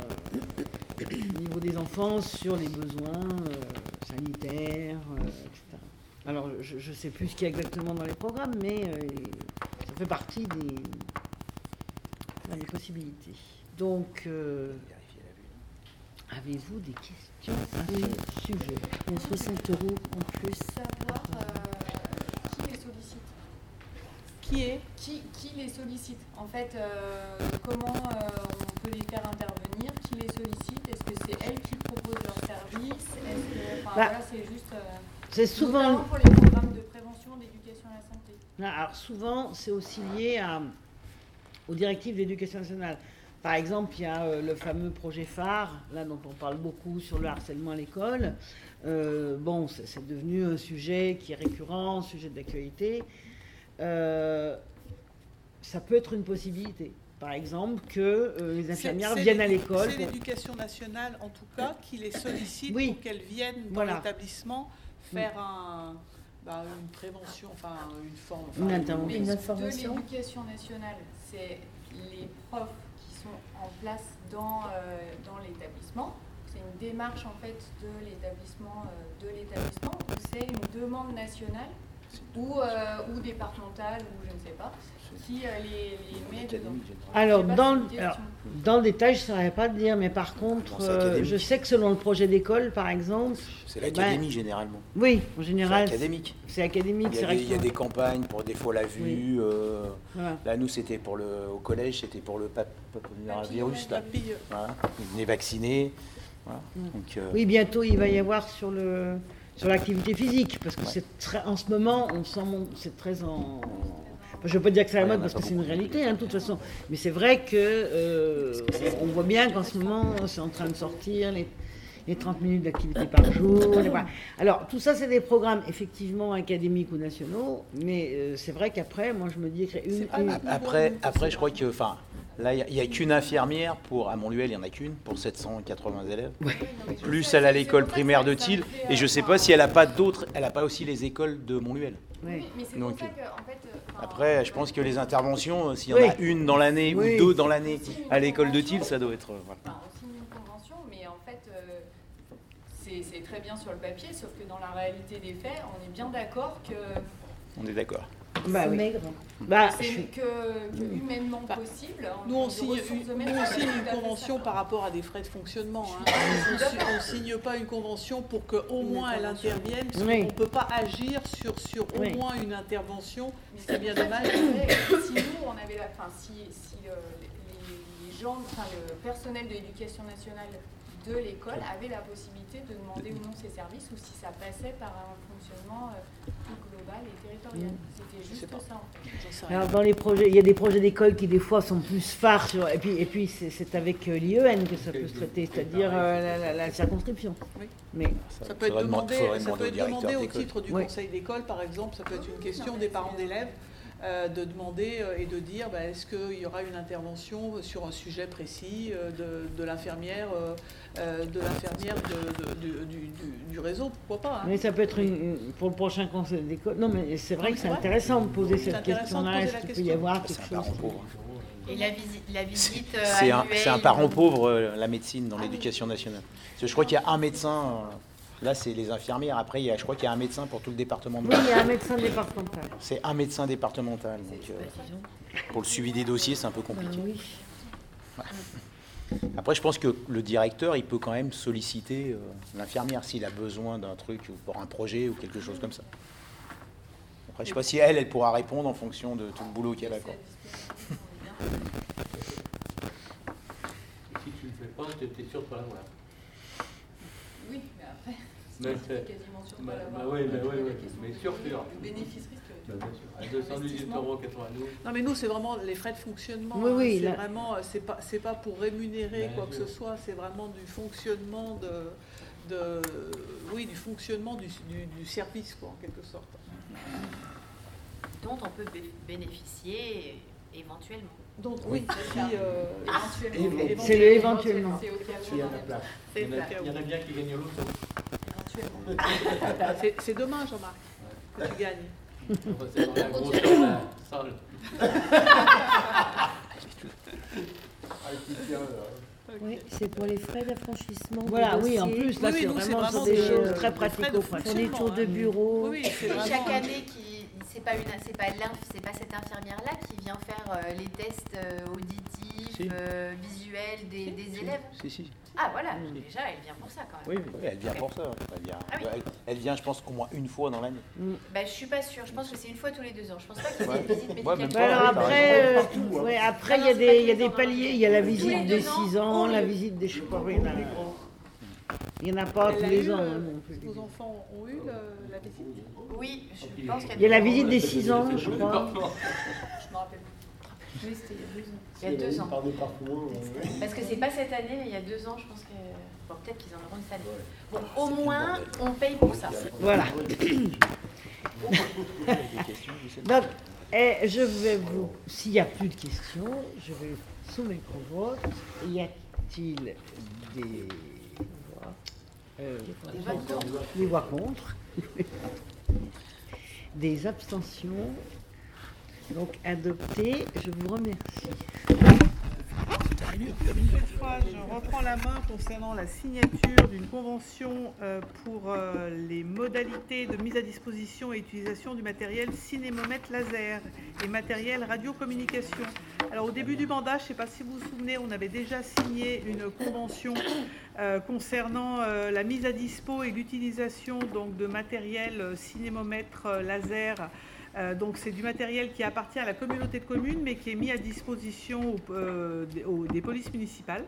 au niveau des enfants sur les besoins euh, sanitaires, euh, et cetera. Alors, je ne sais plus ce qu'il y a exactement dans les programmes, mais euh, ça fait partie des, des possibilités. Donc, euh, avez-vous des questions à ce sujet? Il y a soixante euros en plus. Savoir euh, qui les sollicite. Qui est Qui, qui les sollicite. En fait, euh, comment euh, on peut les faire intervenir. Qui les sollicite. Est-ce que c'est elles qui proposent leur service? Est-ce que, enfin, Bah, voilà, c'est juste. Euh, c'est souvent notamment pour les programmes de prévention, d'éducation à la santé. Alors souvent, c'est aussi lié à, aux directives d'éducation nationale. Par exemple, il y a euh, le fameux projet phare, là dont on parle beaucoup sur le harcèlement à l'école. Euh, bon, c'est, c'est devenu un sujet qui est récurrent, un sujet d'actualité. Euh, ça peut être une possibilité. Par exemple, que euh, les infirmières C'est- c'est viennent à l'édu- l'école. C'est pour- l'éducation nationale, en tout cas, qui les sollicite Oui. pour qu'elles viennent dans Voilà. l'établissement faire un, bah, une prévention, enfin une forme. Une enfin, intervention. Mais Une de information. l'éducation nationale, c'est les profs qui sont en place dans, euh, dans l'établissement. C'est une démarche en fait de l'établissement, euh, de l'établissement, ou c'est une demande nationale ou, euh, ou départementale ou je ne sais pas, qui euh, les, les met dedans. Alors, Je sais pas, dans, c'est le- une question. alors, dans le détail, je ne saurais pas te dire, mais par contre, Non, c'est euh, académique. je sais que selon le projet d'école, par exemple, C'est l'académie généralement. oui, en C'est général, académique. c'est académique, Il y, c'est a des, il y a recto. des campagnes pour des faux la vue. euh, Voilà. Là, nous, c'était pour le, au collège, c'était pour le pap- papillomavirus. Là. Papille- Voilà. Ils venaient vacciner. Voilà. Mm. Donc, euh, Oui, bientôt, il va y avoir sur le sur l'activité physique, parce que Ouais. c'est très, en ce moment, on sent, mon- c'est très en... Je ne veux pas dire que c'est la Ouais, mode, on a parce pas que c'est une beaucoup. réalité, hein, de toute façon. Mais c'est vrai que euh, on voit bien qu'en ce moment, c'est en train de sortir les, les trente minutes d'activité par jour. les- voilà. Alors, tout ça, c'est des programmes effectivement académiques ou nationaux, mais euh, c'est vrai qu'après, moi, je me dis que une, C'est pas une- mal. ap- après, après, je crois que, enfin, là, il n'y a, a qu'une infirmière pour, à Montluel, il n'y en a qu'une pour sept cent quatre-vingts élèves. Oui, non, mais je Plus sais, elle a c'est- c'est l'école pour ça que primaire ça- de ça Thiel, me fait, et je euh, ne sais enfin, pas si elle n'a pas d'autres, elle n'a pas aussi les écoles de Montluel. ouais. Oui, mais c'est Donc, pour ça que, en fait, euh, enfin, Après, je pense que les interventions, euh, s'il y en Oui. a une dans l'année Oui. ou deux dans l'année à l'école de Thiel, ça doit être. euh, voilà. Enfin, on signe une convention, mais en fait, euh, c'est c'est très bien sur le papier, sauf que dans la réalité des faits, on est bien d'accord que On est d'accord. Bah, C'est oui. maigre. Bah, c'est je suis- que, que humainement Bah, possible. en Nous, on termes de signe, ressources une, humaines, nous, on c'est signe tout une à fait convention ça. par rapport à des frais de fonctionnement. hein. Je suis On d'accord. ne signe pas une convention pour qu'au Une moins elle intervention. intervienne, parce Oui. qu'on ne peut pas agir sur, sur au Oui. moins une intervention. Mais C'est bien ça, dommage. c'est vrai. Si nous, on avait la, enfin, si, si euh, les, les gens, enfin, le personnel de l'éducation nationale de l'école avait la possibilité de demander ou non ces services, ou si ça passait par un fonctionnement euh, plus global et territorial. C'était juste pas. ça, en fait. J'en sais rien. Alors dans les projets, il y a des projets d'école qui des fois sont plus phares sur, et puis et puis c'est, c'est avec euh, l'I E N que ça peut se traiter, c'est-à-dire euh, la, la- la circonscription. Oui. Mais Ça peut être faudrait demandé, faudrait ça demander peut au être directeur demandé au d'école. titre du Oui. conseil d'école, par exemple. Ça peut être une question des parents d'élèves euh, de demander euh, et de dire bah, est-ce qu'il y aura une intervention sur un sujet précis euh, de, de l'infirmière, euh, euh, de l'infirmière de- de- du, du- du- du réseau, pourquoi pas. hein. mais ça peut être une, une- pour le prochain conseil d'école. Non mais c'est vrai que c'est Ouais. intéressant de poser C'est cette intéressant de question-là. poser Est-ce la qu'il peut y question. avoir C'est quelque un chose parent pauvre. Et la visite, la visite euh, C'est un, annuelle, c'est un parent pauvre, euh, la médecine dans l'éducation nationale. Parce que je crois qu'il y a un médecin euh, Là, c'est les infirmières. Après, il y a, je crois qu'il y a un médecin pour tout le département de Oui, Maine. il y a un médecin départemental. C'est un médecin départemental. Donc, euh, pour le suivi des dossiers, c'est un peu compliqué. Ben oui. Après, je pense que le directeur, il peut quand même solliciter euh, l'infirmière s'il a besoin d'un truc ou pour un projet ou quelque chose comme ça. Après, je ne sais pas si elle, elle pourra répondre en fonction de tout le boulot qu'elle a. Quoi. Si tu ne le fais pas, tu es sûr de ne pas l'avoir. Oui, mais après, Mais c'est c'est- quasiment sûr de Bah, pas l'avoir. bah oui, bah oui, La oui, question mais du- sûr, sûr. du bénéfice-risque. Bah, bien sûr. À deux cent dix-huit euros quatre-vingt-douze. Non, mais nous, c'est vraiment les frais de fonctionnement. Oui, hein. oui, C'est là- vraiment, c'est pas, c'est pas pour rémunérer Bien quoi que sûr. ce soit. C'est vraiment du fonctionnement de, de, oui, du fonctionnement du, du, du service, quoi, en quelque sorte. Dont on peut bé- bénéficier éventuellement. Donc oui, si, euh, Éventuellement. C'est le éventuellement. C'est au cas où. S'il y a de la place. c'est Il y en a- le cas il y en où. a bien qui gagnent l'auto. Éventuellement. C'est- C'est dommage, Jean-Marc, que tu gagnes. Enfin, c'est dans la grosseur de la salle. Oui, c'est pour les frais d'affranchissement. Voilà, des oui, en dossiers. plus, là, Oui, oui, c'est nous, c'est vraiment vraiment sur des des, choses euh, très des frais de pratico-pratiques. fonctionnement, Fourniture de hein. bureau. Oui, oui, c'est Et vraiment... chaque année, qui, c'est pas une, c'est pas l'inf, c'est pas cette infirmière-là qui vient faire euh, les tests euh, auditifs, Si. euh, visuels des, des élèves. Si, si. Ah voilà, déjà, elle vient pour ça quand Oui, même. oui, elle vient pour ça. Elle vient, Ah oui. elle, elle vient, je pense, au moins une fois dans l'année. Bah, je suis pas sûre. Je pense que c'est une fois tous les deux ans. Je pense pas qu'il y ait Ouais. des visites Ouais, médicales. même Bah pas, alors oui, t'as après, raison. euh, Partout, hein. ouais, après il y a Non, non, c'est des, pas il y a tous les des ans, paliers, non. il y a la Tous les visite deux des ans, six ans, on la le- visite des je sais pas, il y en a- il n'y en a pas Elle tous a les eu, ans euh, hein, non plus. Vos enfants ont eu le- la visite? Oui, je pense qu'il Il y a la visite des six ans, je crois. Je me rappelle plus. Oui, c'était il y a deux ans. Il y a deux ans. Parce que c'est pas cette année, mais il y a deux ans, je pense que. Bon, peut-être qu'ils en auront une cette année. Bon, au moins, on paye pour ça. Voilà. Des questions, Lucien ? Donc, eh, je vais vous, s'il n'y a plus de questions, je vais soumettre au vote. Y a-t-il des voix, euh, Des votes contre. des voix contre des abstentions? Donc, adopté. Je vous remercie. Cette fois, je reprends la main concernant la signature d'une convention euh, pour euh, les modalités de mise à disposition et utilisation du matériel cinémomètre laser et matériel radiocommunication. Alors au début du mandat, je ne sais pas si vous vous souvenez, on avait déjà signé une convention euh, concernant euh, la mise à dispo et l'utilisation donc de matériel euh, cinémomètre euh, laser. Euh, donc c'est du matériel qui appartient à la communauté de communes mais qui est mis à disposition aux, euh, des, aux- des polices municipales.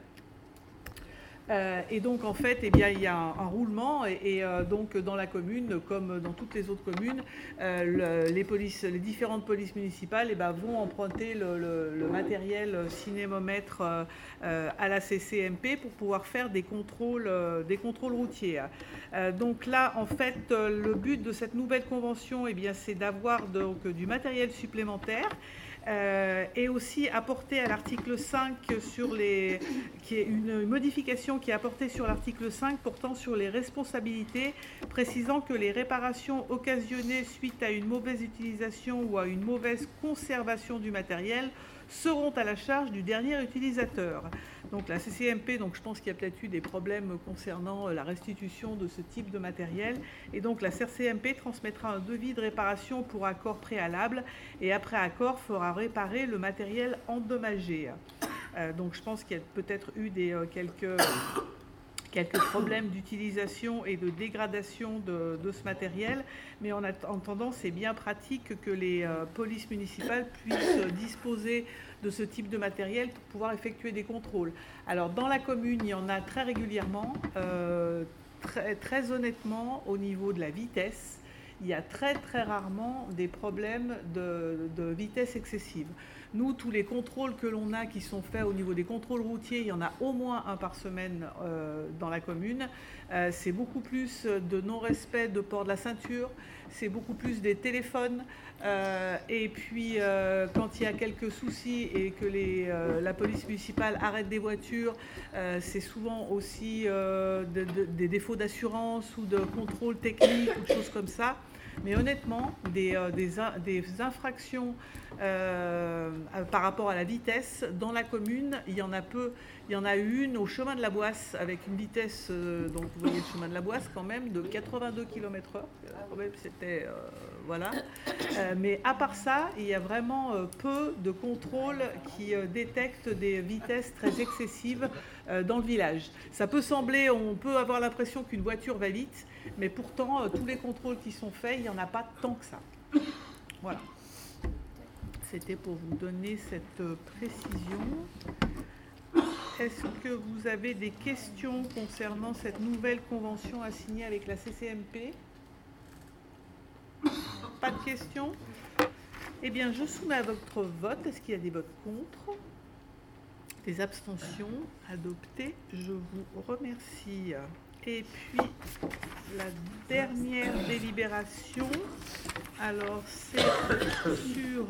Euh, et donc en fait, eh bien, il y a un, un roulement et, et, euh, donc dans la commune, comme dans toutes les autres communes, euh, le- les, polices, les différentes polices municipales eh ben, vont emprunter le, le- le matériel cinémomètre euh, euh, à la C C M P pour pouvoir faire des contrôles, euh, des contrôles routiers. Euh, donc là, en fait, euh, le but de cette nouvelle convention, eh bien, c'est d'avoir donc du matériel supplémentaire. Euh, et aussi apporter à l'article cinq sur les, qui est une modification qui est apportée sur l'article cinq portant sur les responsabilités, précisant que les réparations occasionnées suite à une mauvaise utilisation ou à une mauvaise conservation du matériel seront à la charge du dernier utilisateur. Donc la C C M P, donc je pense qu'il y a peut-être eu des problèmes concernant la restitution de ce type de matériel. Et donc la C C M P transmettra un devis de réparation pour accord préalable et après accord fera réparer le matériel endommagé. Euh, donc je pense qu'il y a peut-être eu des, euh, quelques... quelques problèmes d'utilisation et de dégradation de, de ce matériel, mais en attendant, c'est bien pratique que les euh, polices municipales puissent disposer de ce type de matériel pour pouvoir effectuer des contrôles. Alors, dans la commune, il y en a très régulièrement, euh, très, très honnêtement, au niveau de la vitesse, il y a très très rarement des problèmes de, de vitesse excessive. Nous, tous les contrôles que l'on a qui sont faits au niveau des contrôles routiers, il y en a au moins un par semaine euh, dans la commune. Euh, c'est beaucoup plus de non-respect de port de la ceinture, c'est beaucoup plus des téléphones. Euh, et puis, euh, quand il y a quelques soucis et que les, euh, la police municipale arrête des voitures, euh, c'est souvent aussi euh, de, de, des défauts d'assurance ou de contrôle technique ou de choses comme ça. Mais honnêtement, des, euh, des, in- des infractions euh, par rapport à la vitesse. Dans la commune, il y en a peu. Il y en a une au chemin de la Boisse avec une vitesse, euh, donc vous voyez le chemin de la Boisse quand même, de quatre-vingt-deux kilomètres heure. Quand même, c'était, euh, voilà. Euh, mais à part ça, il y a vraiment euh, peu de contrôles qui euh, détectent des vitesses très excessives euh, dans le village. Ça peut sembler, on peut avoir l'impression qu'une voiture va vite, mais pourtant, euh, tous les contrôles qui sont faits, il n'y en a pas tant que ça. Voilà. C'était pour vous donner cette euh, précision. Est-ce que vous avez des questions concernant cette nouvelle convention à signer avec la C C M P? Pas de questions? Eh bien, je soumets à votre vote. Est-ce qu'il y a des votes contre? Des abstentions? Adoptées. Je vous remercie. Et puis, la dernière délibération, alors c'est sur...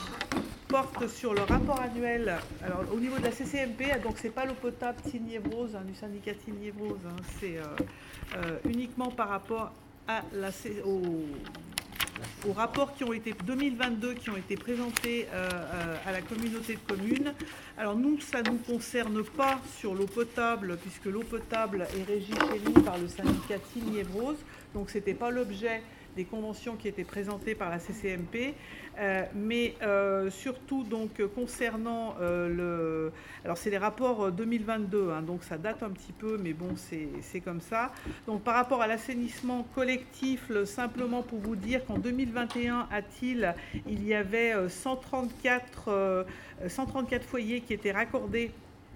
porte sur le rapport annuel. Alors, au niveau de la C C M P, donc c'est pas l'eau potable Tignes-Niévroz, hein, du syndicat Tignes-Niévroz, hein, c'est euh, euh, uniquement par rapport à la, au, aux rapports qui ont été deux mille vingt-deux qui ont été présentés euh, à la communauté de communes. Alors nous, ça ne nous concerne pas sur l'eau potable, puisque l'eau potable est régie chez nous par le syndicat Tignes-Niévroz, donc c'était pas l'objet des conventions qui étaient présentées par la C C M P, euh, mais euh, surtout donc concernant euh, le... Alors c'est les rapports deux mille vingt-deux, hein, donc ça date un petit peu, mais bon, c'est comme ça. Donc par rapport à l'assainissement collectif, le, simplement pour vous dire qu'en deux mille vingt et un, à Thil, il y avait cent trente-quatre, euh, cent trente-quatre foyers qui étaient raccordés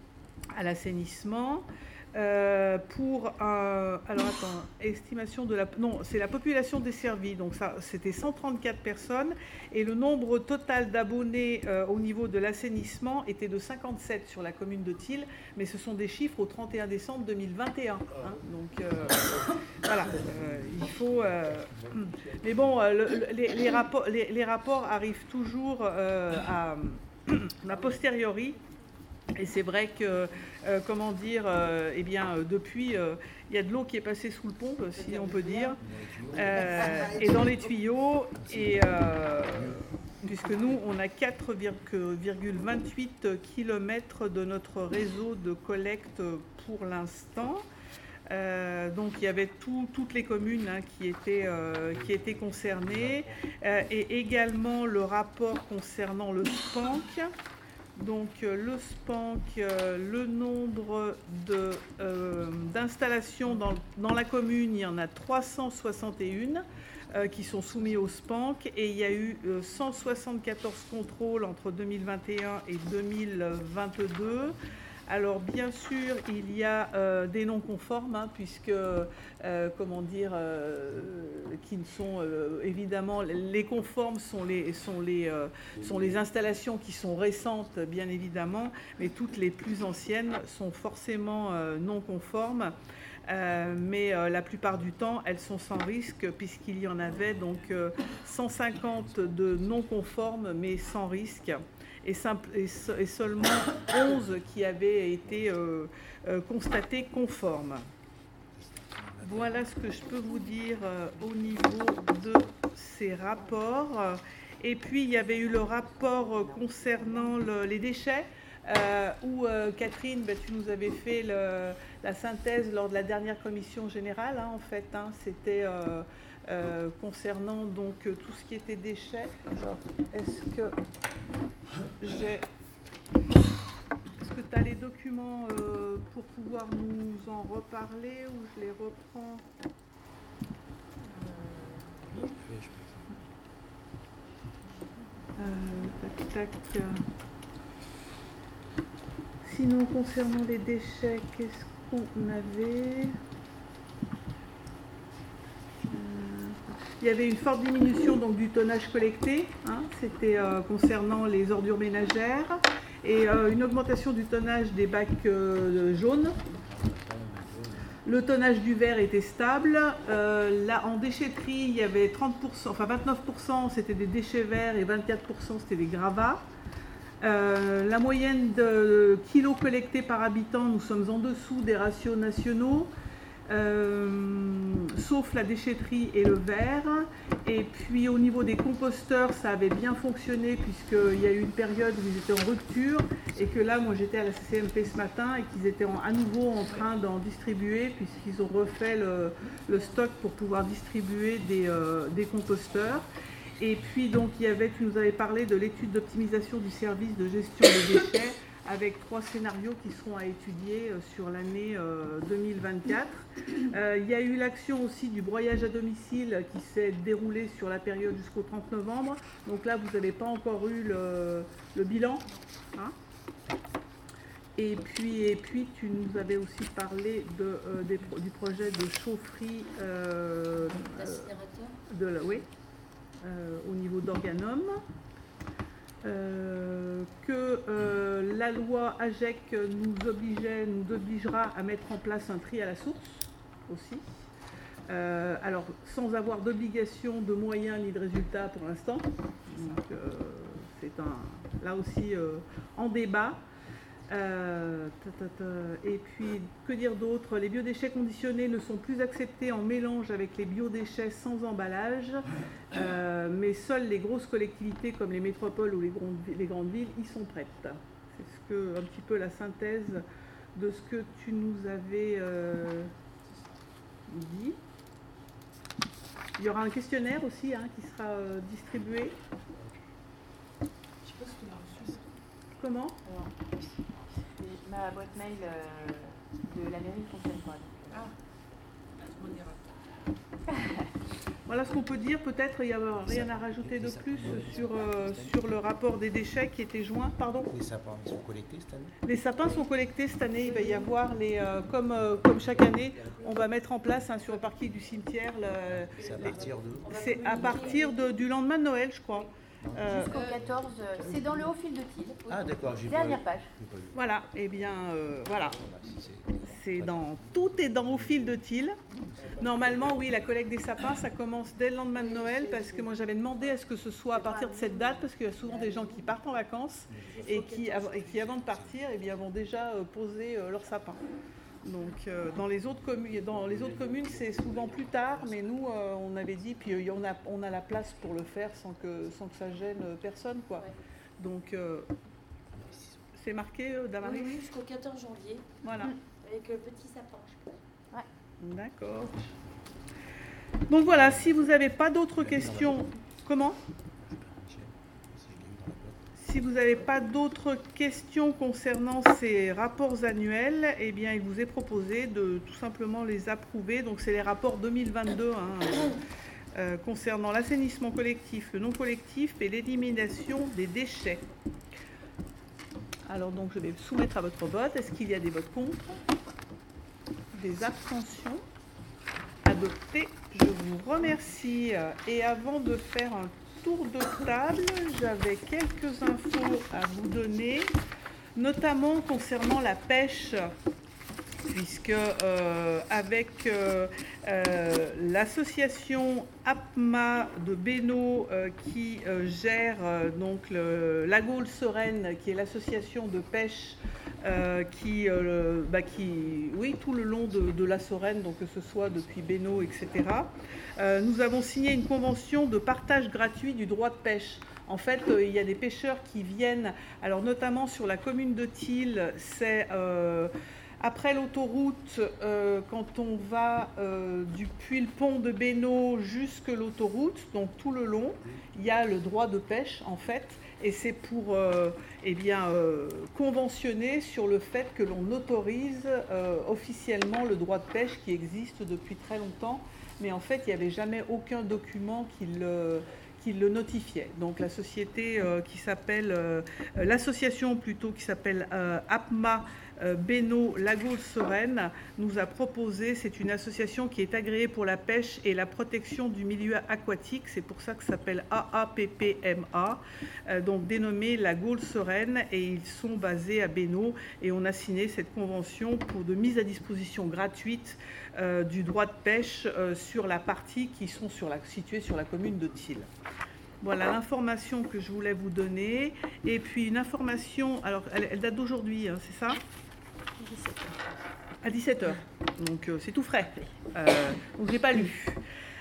à l'assainissement. Euh, pour un, alors attends, estimation de la, non, c'est la population desservie, donc ça, c'était cent trente-quatre personnes, et le nombre total d'abonnés euh, au niveau de l'assainissement était de cinquante-sept sur la commune de Thil, mais ce sont des chiffres au trente et un décembre deux mille vingt et un. Hein, donc euh, voilà, euh, il faut. Euh, mais bon, le, le, les, les, rapports, les, les rapports arrivent toujours euh, à, à posteriori. Et c'est vrai que, euh, comment dire, euh, eh bien, euh, depuis, il euh, y a de l'eau qui est passée sous le pont, si on peut dire, euh, et dans les tuyaux, et euh, puisque nous, on a quatre virgule vingt-huit kilomètres de notre réseau de collecte pour l'instant. Euh, donc il y avait tout, toutes les communes hein, qui, étaient, euh, qui étaient concernées, euh, et également le rapport concernant le S P A N C. Donc euh, le S P A N C, euh, le nombre d'installations euh, dans, dans la commune, il y en a trois cent soixante et un euh, qui sont soumis au S P A N C, et il y a eu euh, cent soixante-quatorze contrôles entre deux mille vingt et un et deux mille vingt-deux. Alors bien sûr, il y a euh, des non-conformes, hein, puisque, euh, comment dire, euh, qui ne sont euh, évidemment, les conformes sont les, sont, les, euh, sont les installations qui sont récentes, bien évidemment, mais toutes les plus anciennes sont forcément euh, non-conformes. Euh, mais euh, la plupart du temps, elles sont sans risque, puisqu'il y en avait donc euh, cent cinquante de non-conformes, mais sans risque. Et, simple, et, et seulement onze qui avaient été euh, euh, constatés conformes. Voilà ce que je peux vous dire euh, au niveau de ces rapports. Et puis, il y avait eu le rapport concernant le, les déchets, euh, où, euh, Catherine, ben, tu nous avais fait le, la synthèse lors de la dernière commission générale, hein, en fait. Hein, c'était... Euh, Euh, concernant donc tout ce qui était déchets. Alors, est-ce que j'ai... Est-ce que tu as les documents euh, pour pouvoir nous en reparler, ou je les reprends? euh, tac, tac. Sinon, concernant les déchets, qu'est-ce qu'on avait? Il y avait une forte diminution donc, du tonnage collecté, hein, c'était euh, concernant les ordures ménagères, et euh, une augmentation du tonnage des bacs euh, jaunes. Le tonnage du verre était stable. Euh, là, en déchetterie, il y avait trente pour cent, enfin vingt-neuf pour cent c'était des déchets verts et vingt-quatre pour cent c'était des gravats. Euh, la moyenne de kilos collectés par habitant, nous sommes en dessous des ratios nationaux. Euh, sauf la déchetterie et le verre. Et puis au niveau des composteurs, ça avait bien fonctionné puisqu'il y a eu une période où ils étaient en rupture et que là, moi j'étais à la C C M P ce matin et qu'ils étaient en, à nouveau en train d'en distribuer puisqu'ils ont refait le, le stock pour pouvoir distribuer des, euh, des composteurs. Et puis donc il y avait, tu nous avais parlé de l'étude d'optimisation du service de gestion des déchets avec trois scénarios qui seront à étudier sur l'année deux mille vingt-quatre. Euh, il y a eu l'action aussi du broyage à domicile qui s'est déroulée sur la période jusqu'au trente novembre. Donc là, vous n'avez pas encore eu le, le bilan. Hein, et, puis, et puis, tu nous avais aussi parlé de, euh, des, du projet de chaufferie euh, de la, oui, euh, au niveau d'Organum. Euh, que euh, la loi A G E C nous, obligeait, nous obligera à mettre en place un tri à la source aussi. Euh, alors, sans avoir d'obligation de moyens ni de résultats pour l'instant. Donc, euh, c'est un, là aussi euh, en débat. Euh, ta, ta, ta. Et puis, que dire d'autre? Les biodéchets conditionnés ne sont plus acceptés en mélange avec les biodéchets sans emballage, euh, mais seules les grosses collectivités comme les métropoles ou les grandes, les grandes villes y sont prêtes. C'est ce que, un petit peu la synthèse de ce que tu nous avais euh, dit. Il y aura un questionnaire aussi hein, qui sera euh, distribué. Je ne sais pas si tu l'as reçu ça. Comment? Alors, ma boîte mail euh, de la mairie ne fonctionne pas. Donc, Ah, on dira. Voilà ce qu'on peut dire. Peut-être il n'y a rien à rajouter de plus sur, euh, sur le rapport des déchets qui était joint. Pardon? Les sapins sont collectés cette année? Les sapins sont collectés cette année. Il va y avoir, les, euh, comme, euh, comme chaque année, on va mettre en place hein, sur le parking du cimetière. Le, C'est à partir de... C'est à partir de, du lendemain de Noël, je crois. Euh, jusqu'au quatorze, euh, c'est dans le haut fil de Tille. Ah d'accord, j'ai pas Dernière vu. page. J'ai pas vu. voilà. Eh bien, euh, voilà. Bah, si c'est- C'est dans, tout est dans au fil de Tille. Normalement, oui, la collecte des sapins, ça commence dès le lendemain de Noël parce que moi j'avais demandé à ce que ce soit à partir de cette date parce qu'il y a souvent des gens qui partent en vacances et qui, av- et qui avant de partir, eh bien, vont déjà euh, poser euh, leur sapin. Donc euh, dans les autres communes, dans les autres communes, c'est souvent plus tard, mais nous, euh, on avait dit, puis euh, on a, on a la place pour le faire sans que, sans que ça gêne personne, quoi. Donc euh, c'est marqué, euh, Damaris. Oui, oui, jusqu'au quatorze janvier, Voilà. avec le petit sapin, je pense. D'accord. Donc voilà, si vous n'avez pas d'autres questions, comment? Si vous n'avez pas d'autres questions concernant ces rapports annuels, eh bien, il vous est proposé de tout simplement les approuver. Donc, c'est les rapports deux mille vingt-deux hein, euh, euh, concernant l'assainissement collectif, le non collectif et l'élimination des déchets. Alors, donc, je vais soumettre à votre vote. Est-ce qu'il y a des votes contre? Des abstentions? Adopté. Je vous remercie. Et avant de faire un tour de table, j'avais quelques infos à vous donner, notamment concernant la pêche, puisque euh, avec euh, euh, l'association A P M A de Bénaud euh, qui euh, gère euh, donc le, la Gaule Sereine, qui est l'association de pêche euh, qui, euh, bah, qui, oui, tout le long de, de la Sereine, donc que ce soit depuis Bénaud, et cetera. Euh, nous avons signé une convention de partage gratuit du droit de pêche. En fait, euh, il y a des pêcheurs qui viennent, alors notamment sur la commune de Tille, c'est euh, après l'autoroute, euh, quand on va euh, depuis le pont de Bénaud jusque l'autoroute, donc tout le long, il y a le droit de pêche en fait, et c'est pour euh, eh bien, euh, conventionner sur le fait que l'on autorise euh, officiellement le droit de pêche qui existe depuis très longtemps, mais en fait, il n'y avait jamais aucun document qui le... qui le notifiait. Donc la société euh, qui s'appelle, euh, l'association plutôt qui s'appelle euh, A P M A euh, Bénaud La Gaule Sereine nous a proposé, c'est une association qui est agréée pour la pêche et la protection du milieu aquatique, c'est pour ça que ça s'appelle A A P P M A, euh, donc dénommée La Gaule Sereine, et ils sont basés à Bénaud, et on a signé cette convention pour de mise à disposition gratuite euh, du droit de pêche euh, sur la partie qui sont sur la, située sur la commune de Tille. Voilà l'information que je voulais vous donner. Et puis une information, alors elle, elle date d'aujourd'hui, hein, c'est ça? À dix-sept heures. Donc euh, c'est tout frais. Euh, donc je n'ai pas lu.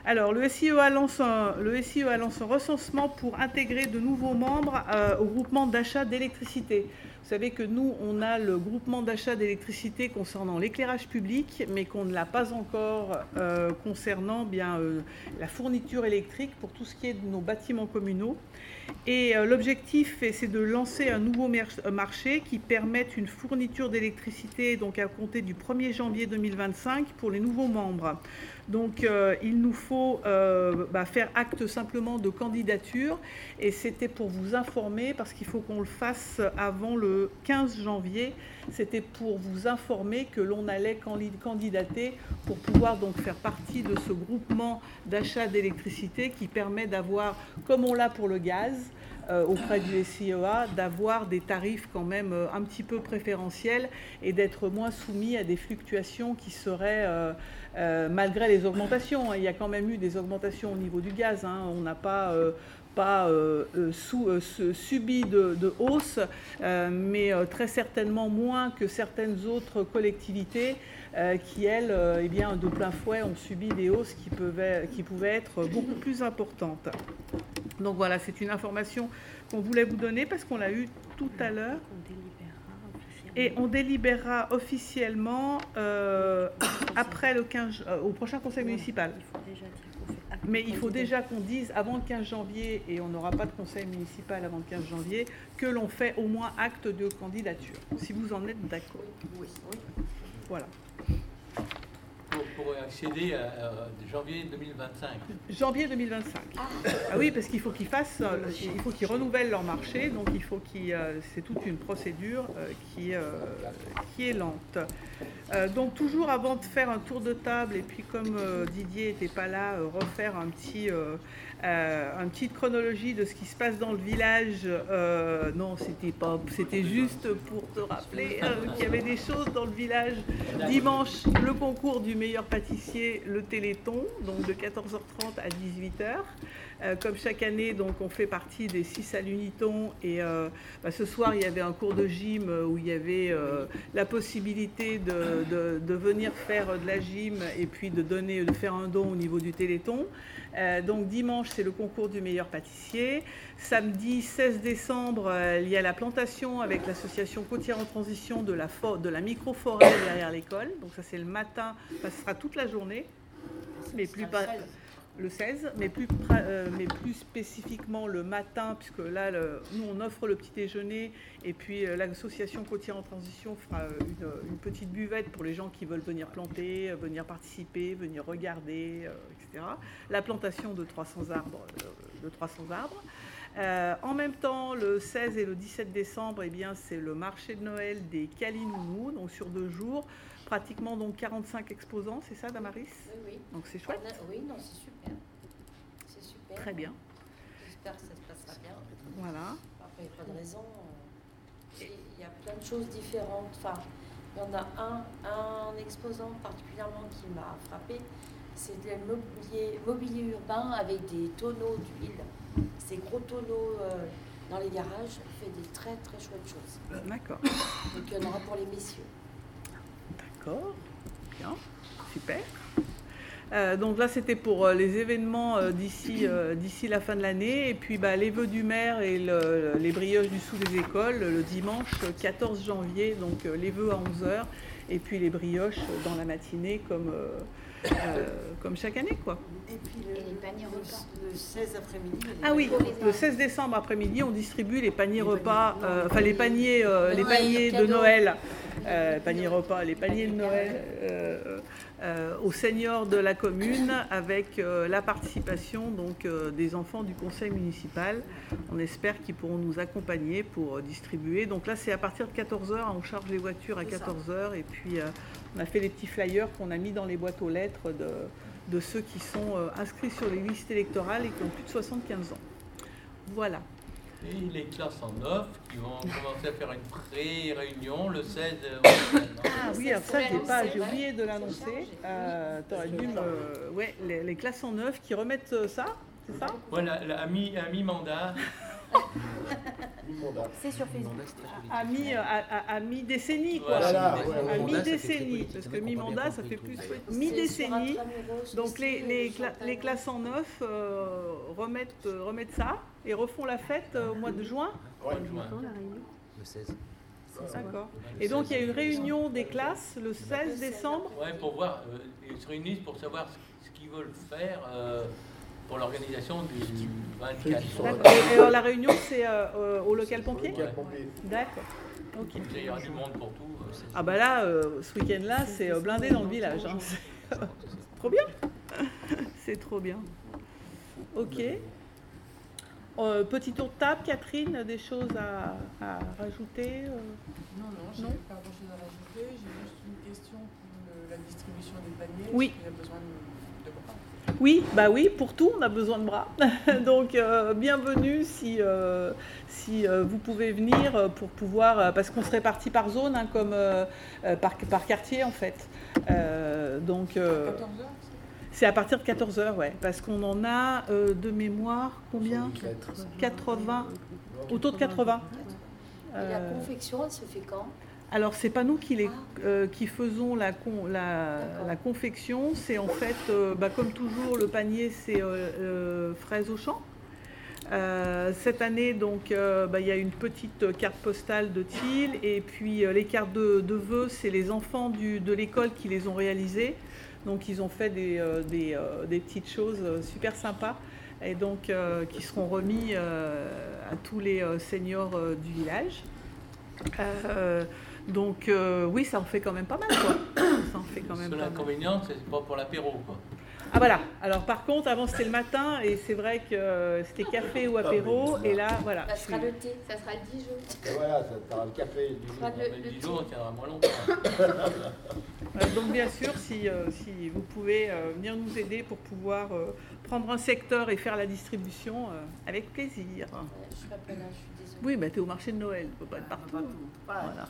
Alors, le S I E A lance un, le S I E A lance un recensement pour intégrer de nouveaux membres euh, au groupement d'achat d'électricité. Vous savez que nous, on a le groupement d'achat d'électricité concernant l'éclairage public, mais qu'on ne l'a pas encore euh, concernant bien, euh, la fourniture électrique pour tout ce qui est de nos bâtiments communaux. Et euh, l'objectif, c'est de lancer un nouveau marché qui permette une fourniture d'électricité donc à compter du premier janvier deux mille vingt-cinq pour les nouveaux membres. Donc euh, il nous faut euh, bah, faire acte simplement de candidature et c'était pour vous informer parce qu'il faut qu'on le fasse avant le quinze janvier. C'était pour vous informer que l'on allait candidater pour pouvoir donc faire partie de ce groupement d'achat d'électricité qui permet d'avoir, comme on l'a pour le gaz, Euh, auprès du S I E A, d'avoir des tarifs quand même euh, un petit peu préférentiels et d'être moins soumis à des fluctuations qui seraient, euh, euh, malgré les augmentations, hein, il y a quand même eu des augmentations au niveau du gaz, hein, on n'a pas... Euh, pas euh, sous, euh, subi de, de hausse, euh, mais euh, très certainement moins que certaines autres collectivités euh, qui, elles, euh, eh bien, de plein fouet, ont subi des hausses qui, peuvent, qui pouvaient être beaucoup plus importantes. Donc voilà, c'est une information qu'on voulait vous donner parce qu'on l'a eu tout à l'heure. Et on délibérera officiellement euh, après le quinze, euh, au prochain conseil municipal. Mais il faut déjà qu'on dise avant le quinze janvier, et on n'aura pas de conseil municipal avant le quinze janvier, que l'on fait au moins acte de candidature, si vous en êtes d'accord. Oui. Voilà. Pour, pour accéder à, à janvier deux mille vingt-cinq. Janvier deux mille vingt-cinq. Ah, ah oui, parce qu'il faut qu'ils fassent, euh, il faut qu'ils renouvellent leur marché, donc il faut qu'ils, euh, c'est toute une procédure euh, qui, euh, qui est lente. Euh, donc toujours avant de faire un tour de table, et puis comme euh, Didier n'était pas là, euh, refaire un petit, euh, euh, une petite chronologie de ce qui se passe dans le village. Euh, non, c'était pas, c'était juste pour te rappeler euh, qu'il y avait des choses dans le village. Dimanche, le concours du meilleur pâtissier, le Téléthon, donc de quatorze heures trente à dix-huit heures. Euh, comme chaque année, donc on fait partie des six à l'Uniton et euh, bah, ce soir il y avait un cours de gym où il y avait euh, la possibilité de, de, de venir faire de la gym et puis de donner, de faire un don au niveau du Téléthon. Euh, donc dimanche c'est le concours du meilleur pâtissier. Samedi seize décembre euh, il y a la plantation avec l'association Côtière en transition de la, de la micro-forêt derrière l'école. Donc ça c'est le matin, ça sera toute la journée, mais plus pas. Le seize, mais plus, euh, mais plus spécifiquement le matin, puisque là, le, nous, on offre le petit déjeuner, et puis euh, l'association Côtière en transition fera une, une petite buvette pour les gens qui veulent venir planter, euh, venir participer, venir regarder, euh, et cetera. La plantation de trois cents arbres. Euh, de trois cents arbres. Euh, en même temps, le seize et le dix-sept décembre, eh bien, c'est le marché de Noël des Calinounous, donc sur deux jours. Pratiquement donc quarante-cinq exposants, c'est ça, Damaris? Oui, oui. Donc c'est chouette. A, oui, non, c'est super. C'est super. Très bien. J'espère que ça se passera bien. Voilà. Après, il n'y a pas de raison. Il y a plein de choses différentes. Enfin, il y en a un, un exposant particulièrement qui m'a frappé. C'est le mobilier, mobilier urbain avec des tonneaux d'huile. Ces gros tonneaux euh, dans les garages. Il fait des très très chouettes choses. D'accord. Donc il y en aura pour les messieurs. D'accord, bien, super. Euh, donc là, c'était pour euh, les événements euh, d'ici euh, d'ici la fin de l'année. Et puis bah, les vœux du maire et le, les brioches du sous des écoles le dimanche quatorze janvier, donc euh, les vœux à onze heures. Et puis les brioches dans la matinée comme, euh, euh, comme chaque année, quoi. Et puis le, et les paniers repas. Le seize après-midi. Ah oui, le seize décembre après-midi, on distribue les paniers repas, euh, enfin les paniers, euh, les paniers de Noël, euh, paniers repas, les paniers de Noël euh, euh, aux seniors de la commune avec euh, la participation donc euh, des enfants du conseil municipal. On espère qu'ils pourront nous accompagner pour euh, distribuer. Donc là, c'est à partir de quatorze heures, on charge les voitures à quatorze heures et puis euh, on a fait les petits flyers qu'on a mis dans les boîtes aux lettres de de ceux qui sont euh, inscrits sur les listes électorales et qui ont plus de soixante-quinze ans. Voilà. Et les classes en neuf qui vont commencer à faire une pré-réunion le seize. Ah oui, alors ça, j'ai pas, j'ai oublié de l'annoncer. Euh, T'aurais dû me... Ouais, les, les classes en neuf qui remettent ça, c'est ça? Voilà, à mi, à mi-mandat. C'est sur Facebook. À mi, à, à, à mi-décennie, quoi. Voilà, à ouais, mi-décennie, parce que mi-mandat, ça fait plus mi-décennie. Donc les, les, cla les classes en neuf euh, remettent, euh, remettent ça et refont la fête euh, au mois de juin. Ouais. Le seize. D'accord. Et donc il y a une réunion des classes le seize décembre. Ouais, pour voir, euh, ils se réunissent pour savoir ce, ce qu'ils veulent faire euh, pour l'organisation du vingt-quatre. D'accord. Et alors la réunion, c'est euh, au local pompier? D'accord. Ok. Il y aura du monde pour tout. euh. Ah bah là, euh, ce week-end-là, c'est euh, blindé dans le village. Hein. C'est trop bien. C'est trop bien. Ok. Euh, petit tour de table, Catherine, des choses à, à rajouter euh... Non, non, je Non. n'ai pas grand-chose à rajouter. J'ai juste une question pour le- la distribution des paniers. Oui. Il y a besoin de, de bras. Oui, bah oui, pour tout, on a besoin de bras. Donc, euh, bienvenue si, euh, si euh, vous pouvez venir euh, pour pouvoir, euh, parce qu'on se répartit par zone, hein, comme euh, euh, par, par quartier en fait. Euh, donc, euh, quatorze heures, c'est à partir de quatorze heures, ouais, parce qu'on en a euh, de mémoire combien? quatre-vingts, autour de quatre-vingts. Et la Euh, confection, elle se fait quand? Alors, c'est pas nous qui, les, euh, qui faisons la, con, la, la confection, c'est en fait, euh, bah, comme toujours, le panier, c'est euh, euh, fraises au champ. Euh, cette année, donc, euh, bah, il y a une petite carte postale de Thiel, et puis euh, les cartes de, de vœux, c'est les enfants du, de l'école qui les ont réalisées. Donc, ils ont fait des, euh, des, euh, des petites choses euh, super sympas, et donc euh, qui seront remis euh, à tous les euh, seniors euh, du village. Euh, donc euh, oui, ça en fait quand même pas mal, quoi. Ça en fait quand même Seul pas mal. inconvénient, c'est pas pour l'apéro, quoi. Ah voilà. Alors par contre, avant c'était le matin et c'est vrai que euh, c'était café ou apéro, et là voilà. Ça sera je- le thé, ça sera le Dijon. Et voilà, ça sera le café du Ça sera jour. le, Mais le dix thé. jours, on tiendra moins longtemps. Euh, donc bien sûr, si, euh, si vous pouvez euh, venir nous aider pour pouvoir euh, prendre un secteur et faire la distribution, euh, avec plaisir. Ouais, je serai pas là, je suis désolée. Oui, bah, tu es au marché de Noël, tu peux pas être partout. Voilà.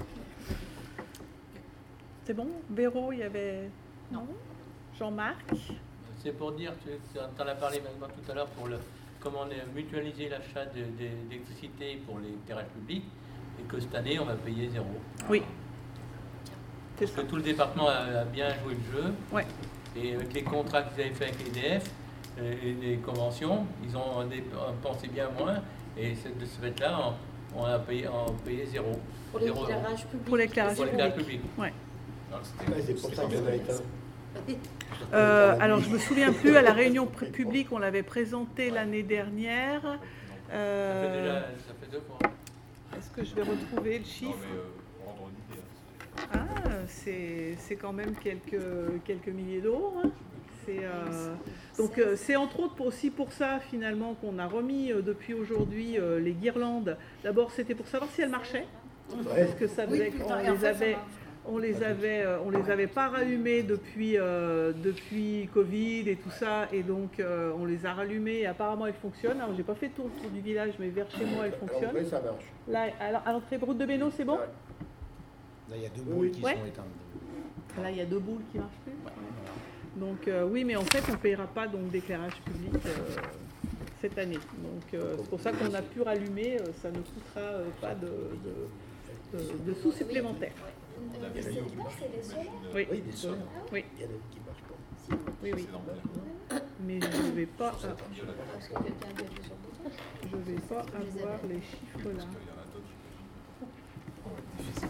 C'est bon? Véro, il y avait... Non. Jean-Marc? C'est pour dire, tu en as parlé maintenant tout à l'heure, pour le, comment on a mutualisé l'achat de- de- d'électricité pour les terrains publics, et que cette année, on va payer zéro. Oui. C'est Parce ça. que tout le département a, a bien joué le jeu, Ouais. et avec les contrats qu'ils avaient fait avec E D F, euh, et les conventions, ils ont dé- pensé bien moins, et c'est- de ce fait-là, on, on a payé, on a payé zéro. Pour Zéro euro. l'éclairage public. Pour l'éclairage Pour l'éclairage public. Ouais. Non, c'était- Ouais, c'est pour c'était ça quand qu'il y en même- a éteint. Euh, alors, je me souviens plus, à la réunion pr- publique, on l'avait présenté l'année dernière. Ça Euh, fait déjà, ça fait deux fois. Est-ce que je vais retrouver le Non, chiffre? mais euh, pour rendre une idée, hein, Ah, c'est c'est quand même quelques, quelques milliers d'euros. Hein. C'est, euh, donc, euh, c'est entre autres pour- aussi pour ça, finalement, qu'on a remis euh, depuis aujourd'hui euh, les guirlandes. D'abord, c'était pour savoir si elles marchaient. Parce que ça faisait qu'on les avait... On les avait, euh, on les avait pas rallumés depuis, euh, depuis Covid et tout ça, et donc euh, on les a rallumés. Et apparemment, elles fonctionnent. Alors, j'ai pas fait tout le tour du village, mais vers chez moi, elles fonctionnent. Après, ça marche. Là, alors, à l'entrée route de Bénaud, c'est bon? Ouais. Là, il y a deux boules qui Ouais. sont éteintes. Là, il y a deux boules qui marchent plus. Donc euh, oui, mais en fait, on ne paiera pas donc d'éclairage public euh, cette année. Donc euh, c'est pour ça qu'on a pu rallumer. euh, ça ne coûtera euh, pas de, de, de- de sous supplémentaires. on avait mis au bout, j'imagine, euh, Oui, Oui, des seuls. oui, Il y en a qui ne marchent pas. oui, oui. excédentaire. Mais je ne vais pas, Ça ah, tient mieux la Parce que quelqu'un a appuyé sur le bouton. je vais pas avoir les chiffres là. parce qu'il y en a d'autres, j'imagine. Difficile.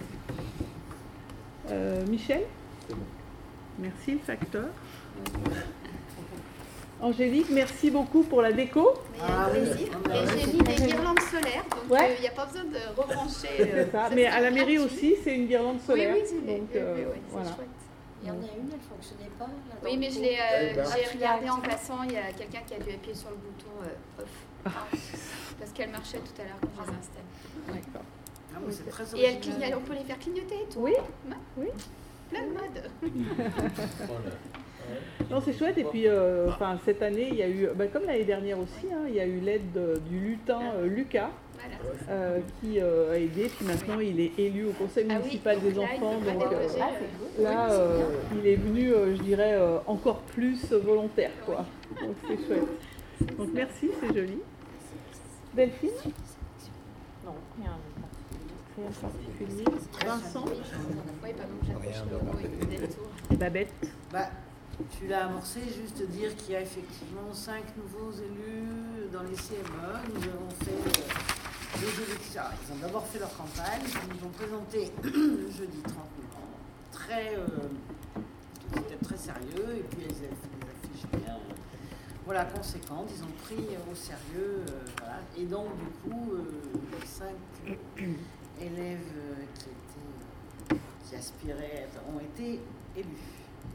Euh, Michel, C'est bon. merci le facteur. Angélique, merci beaucoup pour la déco. Mais avec plaisir. Et j'ai mis des guirlandes solaires, donc il Ouais. n'y a pas besoin de rebrancher. C'est euh, ça. ça Mais sera à la mairie gratuit. aussi, c'est une guirlande Oui, solaire. oui, c'est Donc, oui, euh, oui, oui, c'est voilà. chouette. Il y en a une, elle ne fonctionnait pas. là, dans Oui, le mais je pot. l'ai, euh, Eh ben. j'ai Ah, tu regardé l'as en activé. passant, il y a quelqu'un qui a dû appuyer sur le bouton euh, off. Parce qu'elle marchait tout à l'heure quand je les installe. D'accord. Et elle clignote, on peut les faire clignoter et tout. Oui, Ouais. oui. Plein de modes. Voilà. Non, c'est chouette. Et puis, euh, enfin, cette année, il y a eu, bah, comme l'année dernière aussi, hein, il y a eu l'aide de- du lutin euh, Lucas Voilà. euh, qui euh, a aidé. Puis maintenant, il est élu au conseil Ah oui, municipal donc des là, il enfants. peut pas Donc euh, déloger, euh, là, oui, c'est euh, bien. il est venu, euh, je dirais, euh, encore plus volontaire, quoi. Donc c'est chouette. Donc merci, c'est joli. Delphine, Non, rien de particulier. Vincent Rien de et Babette. Bah, tu l'as amorcé, juste dire qu'il y a effectivement cinq nouveaux élus dans les C M E. Nous avons fait euh, des élections. Alors, ils ont d'abord fait leur campagne, ils nous ont présenté le jeudi trente novembre. Très, euh, c'était très sérieux, et puis ils avaient fait des affiches bien, euh, voilà, conséquentes. Ils ont pris euh, au sérieux, euh, voilà. Et donc du coup, euh, les cinq euh, élèves euh, qui étaient, euh, qui aspiraient, ont été élus.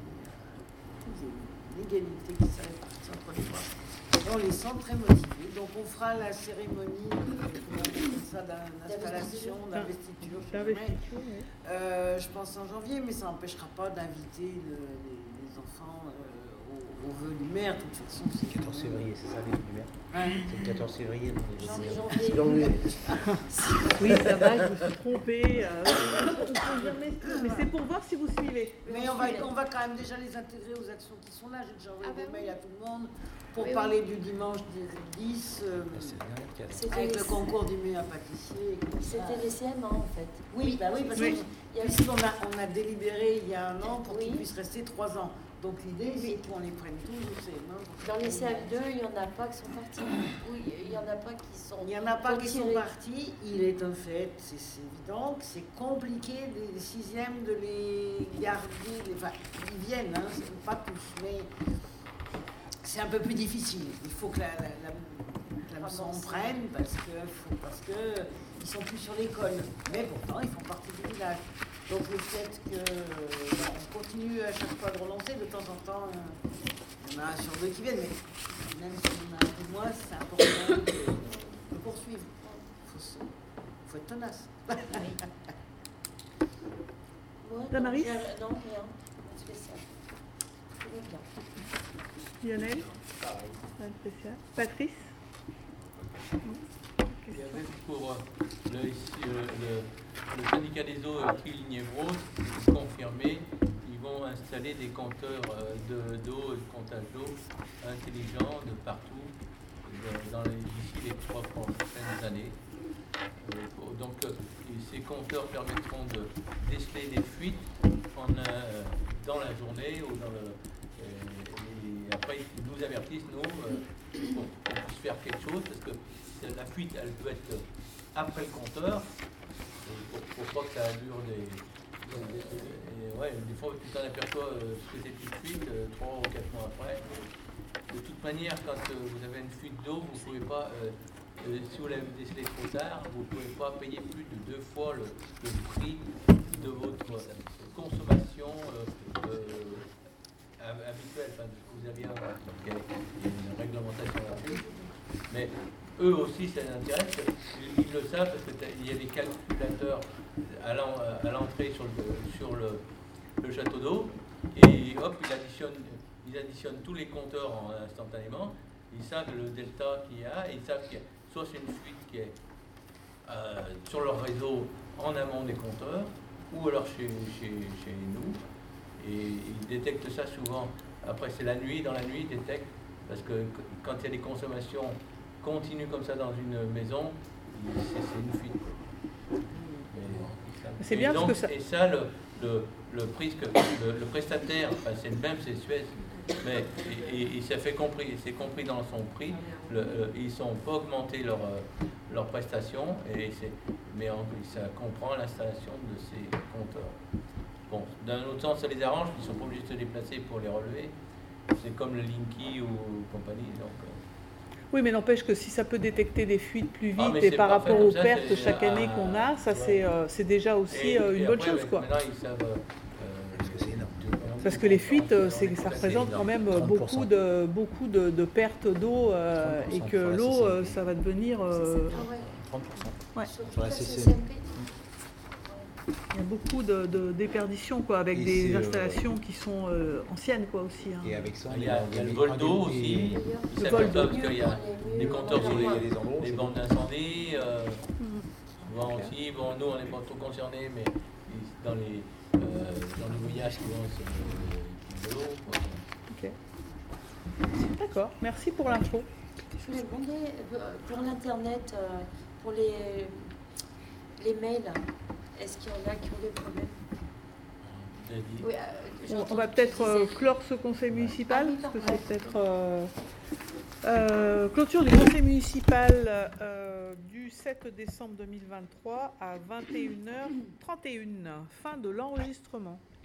L'égalité qui s'est répartie entre les trois. Et on les sent très motivés. Donc on fera la cérémonie euh, d'installation, d'investiture. Euh, je pense en janvier, mais ça n'empêchera pas d'inviter le, les, les enfants euh, au, au vœu du maire. De toute façon, C'est le quatorze février, c'est ça, les vœux du maire Hein C'est le quatorze février. non, les Janvier, vœux. janvier. C'est janvier. Oui, ça va, je me suis trompée. euh, on peut jamais- Mais c'est pour voir si vous suivez. Mais on va, on va quand même déjà les intégrer aux actions qui sont là. J'ai déjà envoyé Ah bah des oui. mails à tout le monde pour Oui, parler du dimanche dix, euh, C'est le dernier qui a- C'était avec les- le concours du meilleur pâtissier. et comme ça. C'était les C M A en fait. Oui, bah oui, parce Oui. qu'il y a aussi, on a, on a délibéré il y a un an pour qu'ils Oui. puissent rester trois ans. Donc l'idée, c'est qu'on les prenne tous au C M A. Dans les C M deux, il n'y en a pas qui sont partis. Oui, il n'y en a pas qui sont. Il n'y en a pas qui sont retirés. partis. Il est un fait, c'est c'est évident que c'est compliqué des sixièmes de les garder. les- Enfin, ils viennent, hein, c'est pas tous, mais c'est un peu plus difficile. Il faut que la, la, la, la leçon prenne parce que faut, parce que ils sont plus sur l'école. Mais pourtant, ils font partie du village. Donc le fait qu'on continue à chaque fois de relancer, de temps en temps, euh, il y en a un sur deux qui viennent, mais même si on a un peu moins, c'est important de, de poursuivre. Il faut, se- faut être tenace. Moi, non, Damaris j'ai- Non, rien. Pas spécial. Tout va bien. Lionel Rien de spécial. Patrice Il y avait pour euh, le, euh, le, le syndicat des eaux euh, Tri-Lignée-Brosse, c'est confirmé, ils vont installer des compteurs euh, de- d'eau, de comptage d'eau intelligents de partout, euh, dans les- d'ici les trois prochaines années. Euh, pour- donc euh, et ces compteurs permettront de déceler des fuites en, euh, dans la journée ou dans le, euh, et après ils nous avertissent, nous, euh, pour qu'on puisse faire quelque chose, parce que c'est- la fuite, elle peut être après le compteur, et pour, pour pas que ça dure des... Et ouais, des fois, tu t'en aperçois euh, que c'est une fuite, euh, trois ou quatre mois après. De toute manière, quand euh, vous avez une fuite d'eau, vous pouvez pas, euh, euh, si vous l'avez décelé trop tard, vous ne pouvez pas payer plus de deux fois le, le prix de votre consommation euh, euh, habituelle, enfin, de ce que vous aviez avant. Donc, il y a une réglementation là-dessus. Mais eux aussi, ça les intéresse. Ils, ils le savent parce qu'il y a des calculateurs à l'en- à l'entrée sur, le, sur le, le château d'eau. Et hop, ils additionnent, ils additionnent tous les compteurs en, instantanément. Ils savent le delta qu'il y a. Et ils savent qu'il y a soit c'est une fuite qui est euh, sur leur réseau en amont des compteurs, ou alors chez, chez, chez nous. Et ils détectent ça souvent. Après, c'est la nuit. Dans la nuit, ils détectent. Parce que quand il y a des consommations continues comme ça dans une maison, c'est c'est une fuite. Et- C'est et bien parce donc- que ça- Et ça, le, le, le, prix que- le, le prestataire, enfin, c'est le même, c'est Suez, mais et, et, et ça fait compris, c'est compris dans son prix. Le, euh, ils sont pas augmenté leur, euh, leur prestation, et c'est, mais en, ça comprend l'installation de ces compteurs. Bon, d'un autre sens, ça les arrange, ils sont pas obligés de se déplacer pour les relever. C'est comme le Linky ou compagnie. Donc, euh, Oui, mais n'empêche que si ça peut détecter des fuites plus vite Ah, mais et c'est par parfait, rapport comme aux ça, pertes c'est- chaque année ah, qu'on a, ça ouais. c'est euh, c'est déjà aussi et- euh, une et bonne après, chose, ouais, quoi. Maintenant, ils savent. euh, Parce que c'est énorme. Parce que les fuites, euh, c'est- ça C'est représente énorme. quand même euh, trente pour cent. beaucoup de, beaucoup de, de pertes d'eau euh, trente et pour cent que pour la l'eau, C C M P. euh, ça va devenir... euh, Ah ouais. trente pour cent. Ouais. Surtout Sur la la C C M. C C M P. Il y a beaucoup de, de déperditions, quoi, avec Et des c'est, euh, installations qui sont euh, anciennes, quoi, aussi. hein. Et avec ça, Il y a, il y a le vol vol d'eau aussi. Ils Le savent vol ça d'eau. parce qu'il y a des compteurs sur Il y a les, des endroits où les c'est bandes d'incendie. Euh, Mhm. souvent Clair. aussi. Bon, nous, on n'est pas trop concernés, mais ils- dans les, euh, dans les voyages qui vont sur le- de l'eau. quoi. Ok. D'accord, merci pour l'info. Je voulais demander euh, pour l'Internet, euh, pour les, les mails, est-ce qu'il y en a qui ont des problèmes? Oui, euh, On, on va peut-être euh, clore ce conseil municipal, Ah oui, parce que pardon. c'est peut-être euh, euh, clôture du conseil municipal euh, du sept décembre deux mille vingt-trois à vingt et une heures trente et une. Fin de l'enregistrement.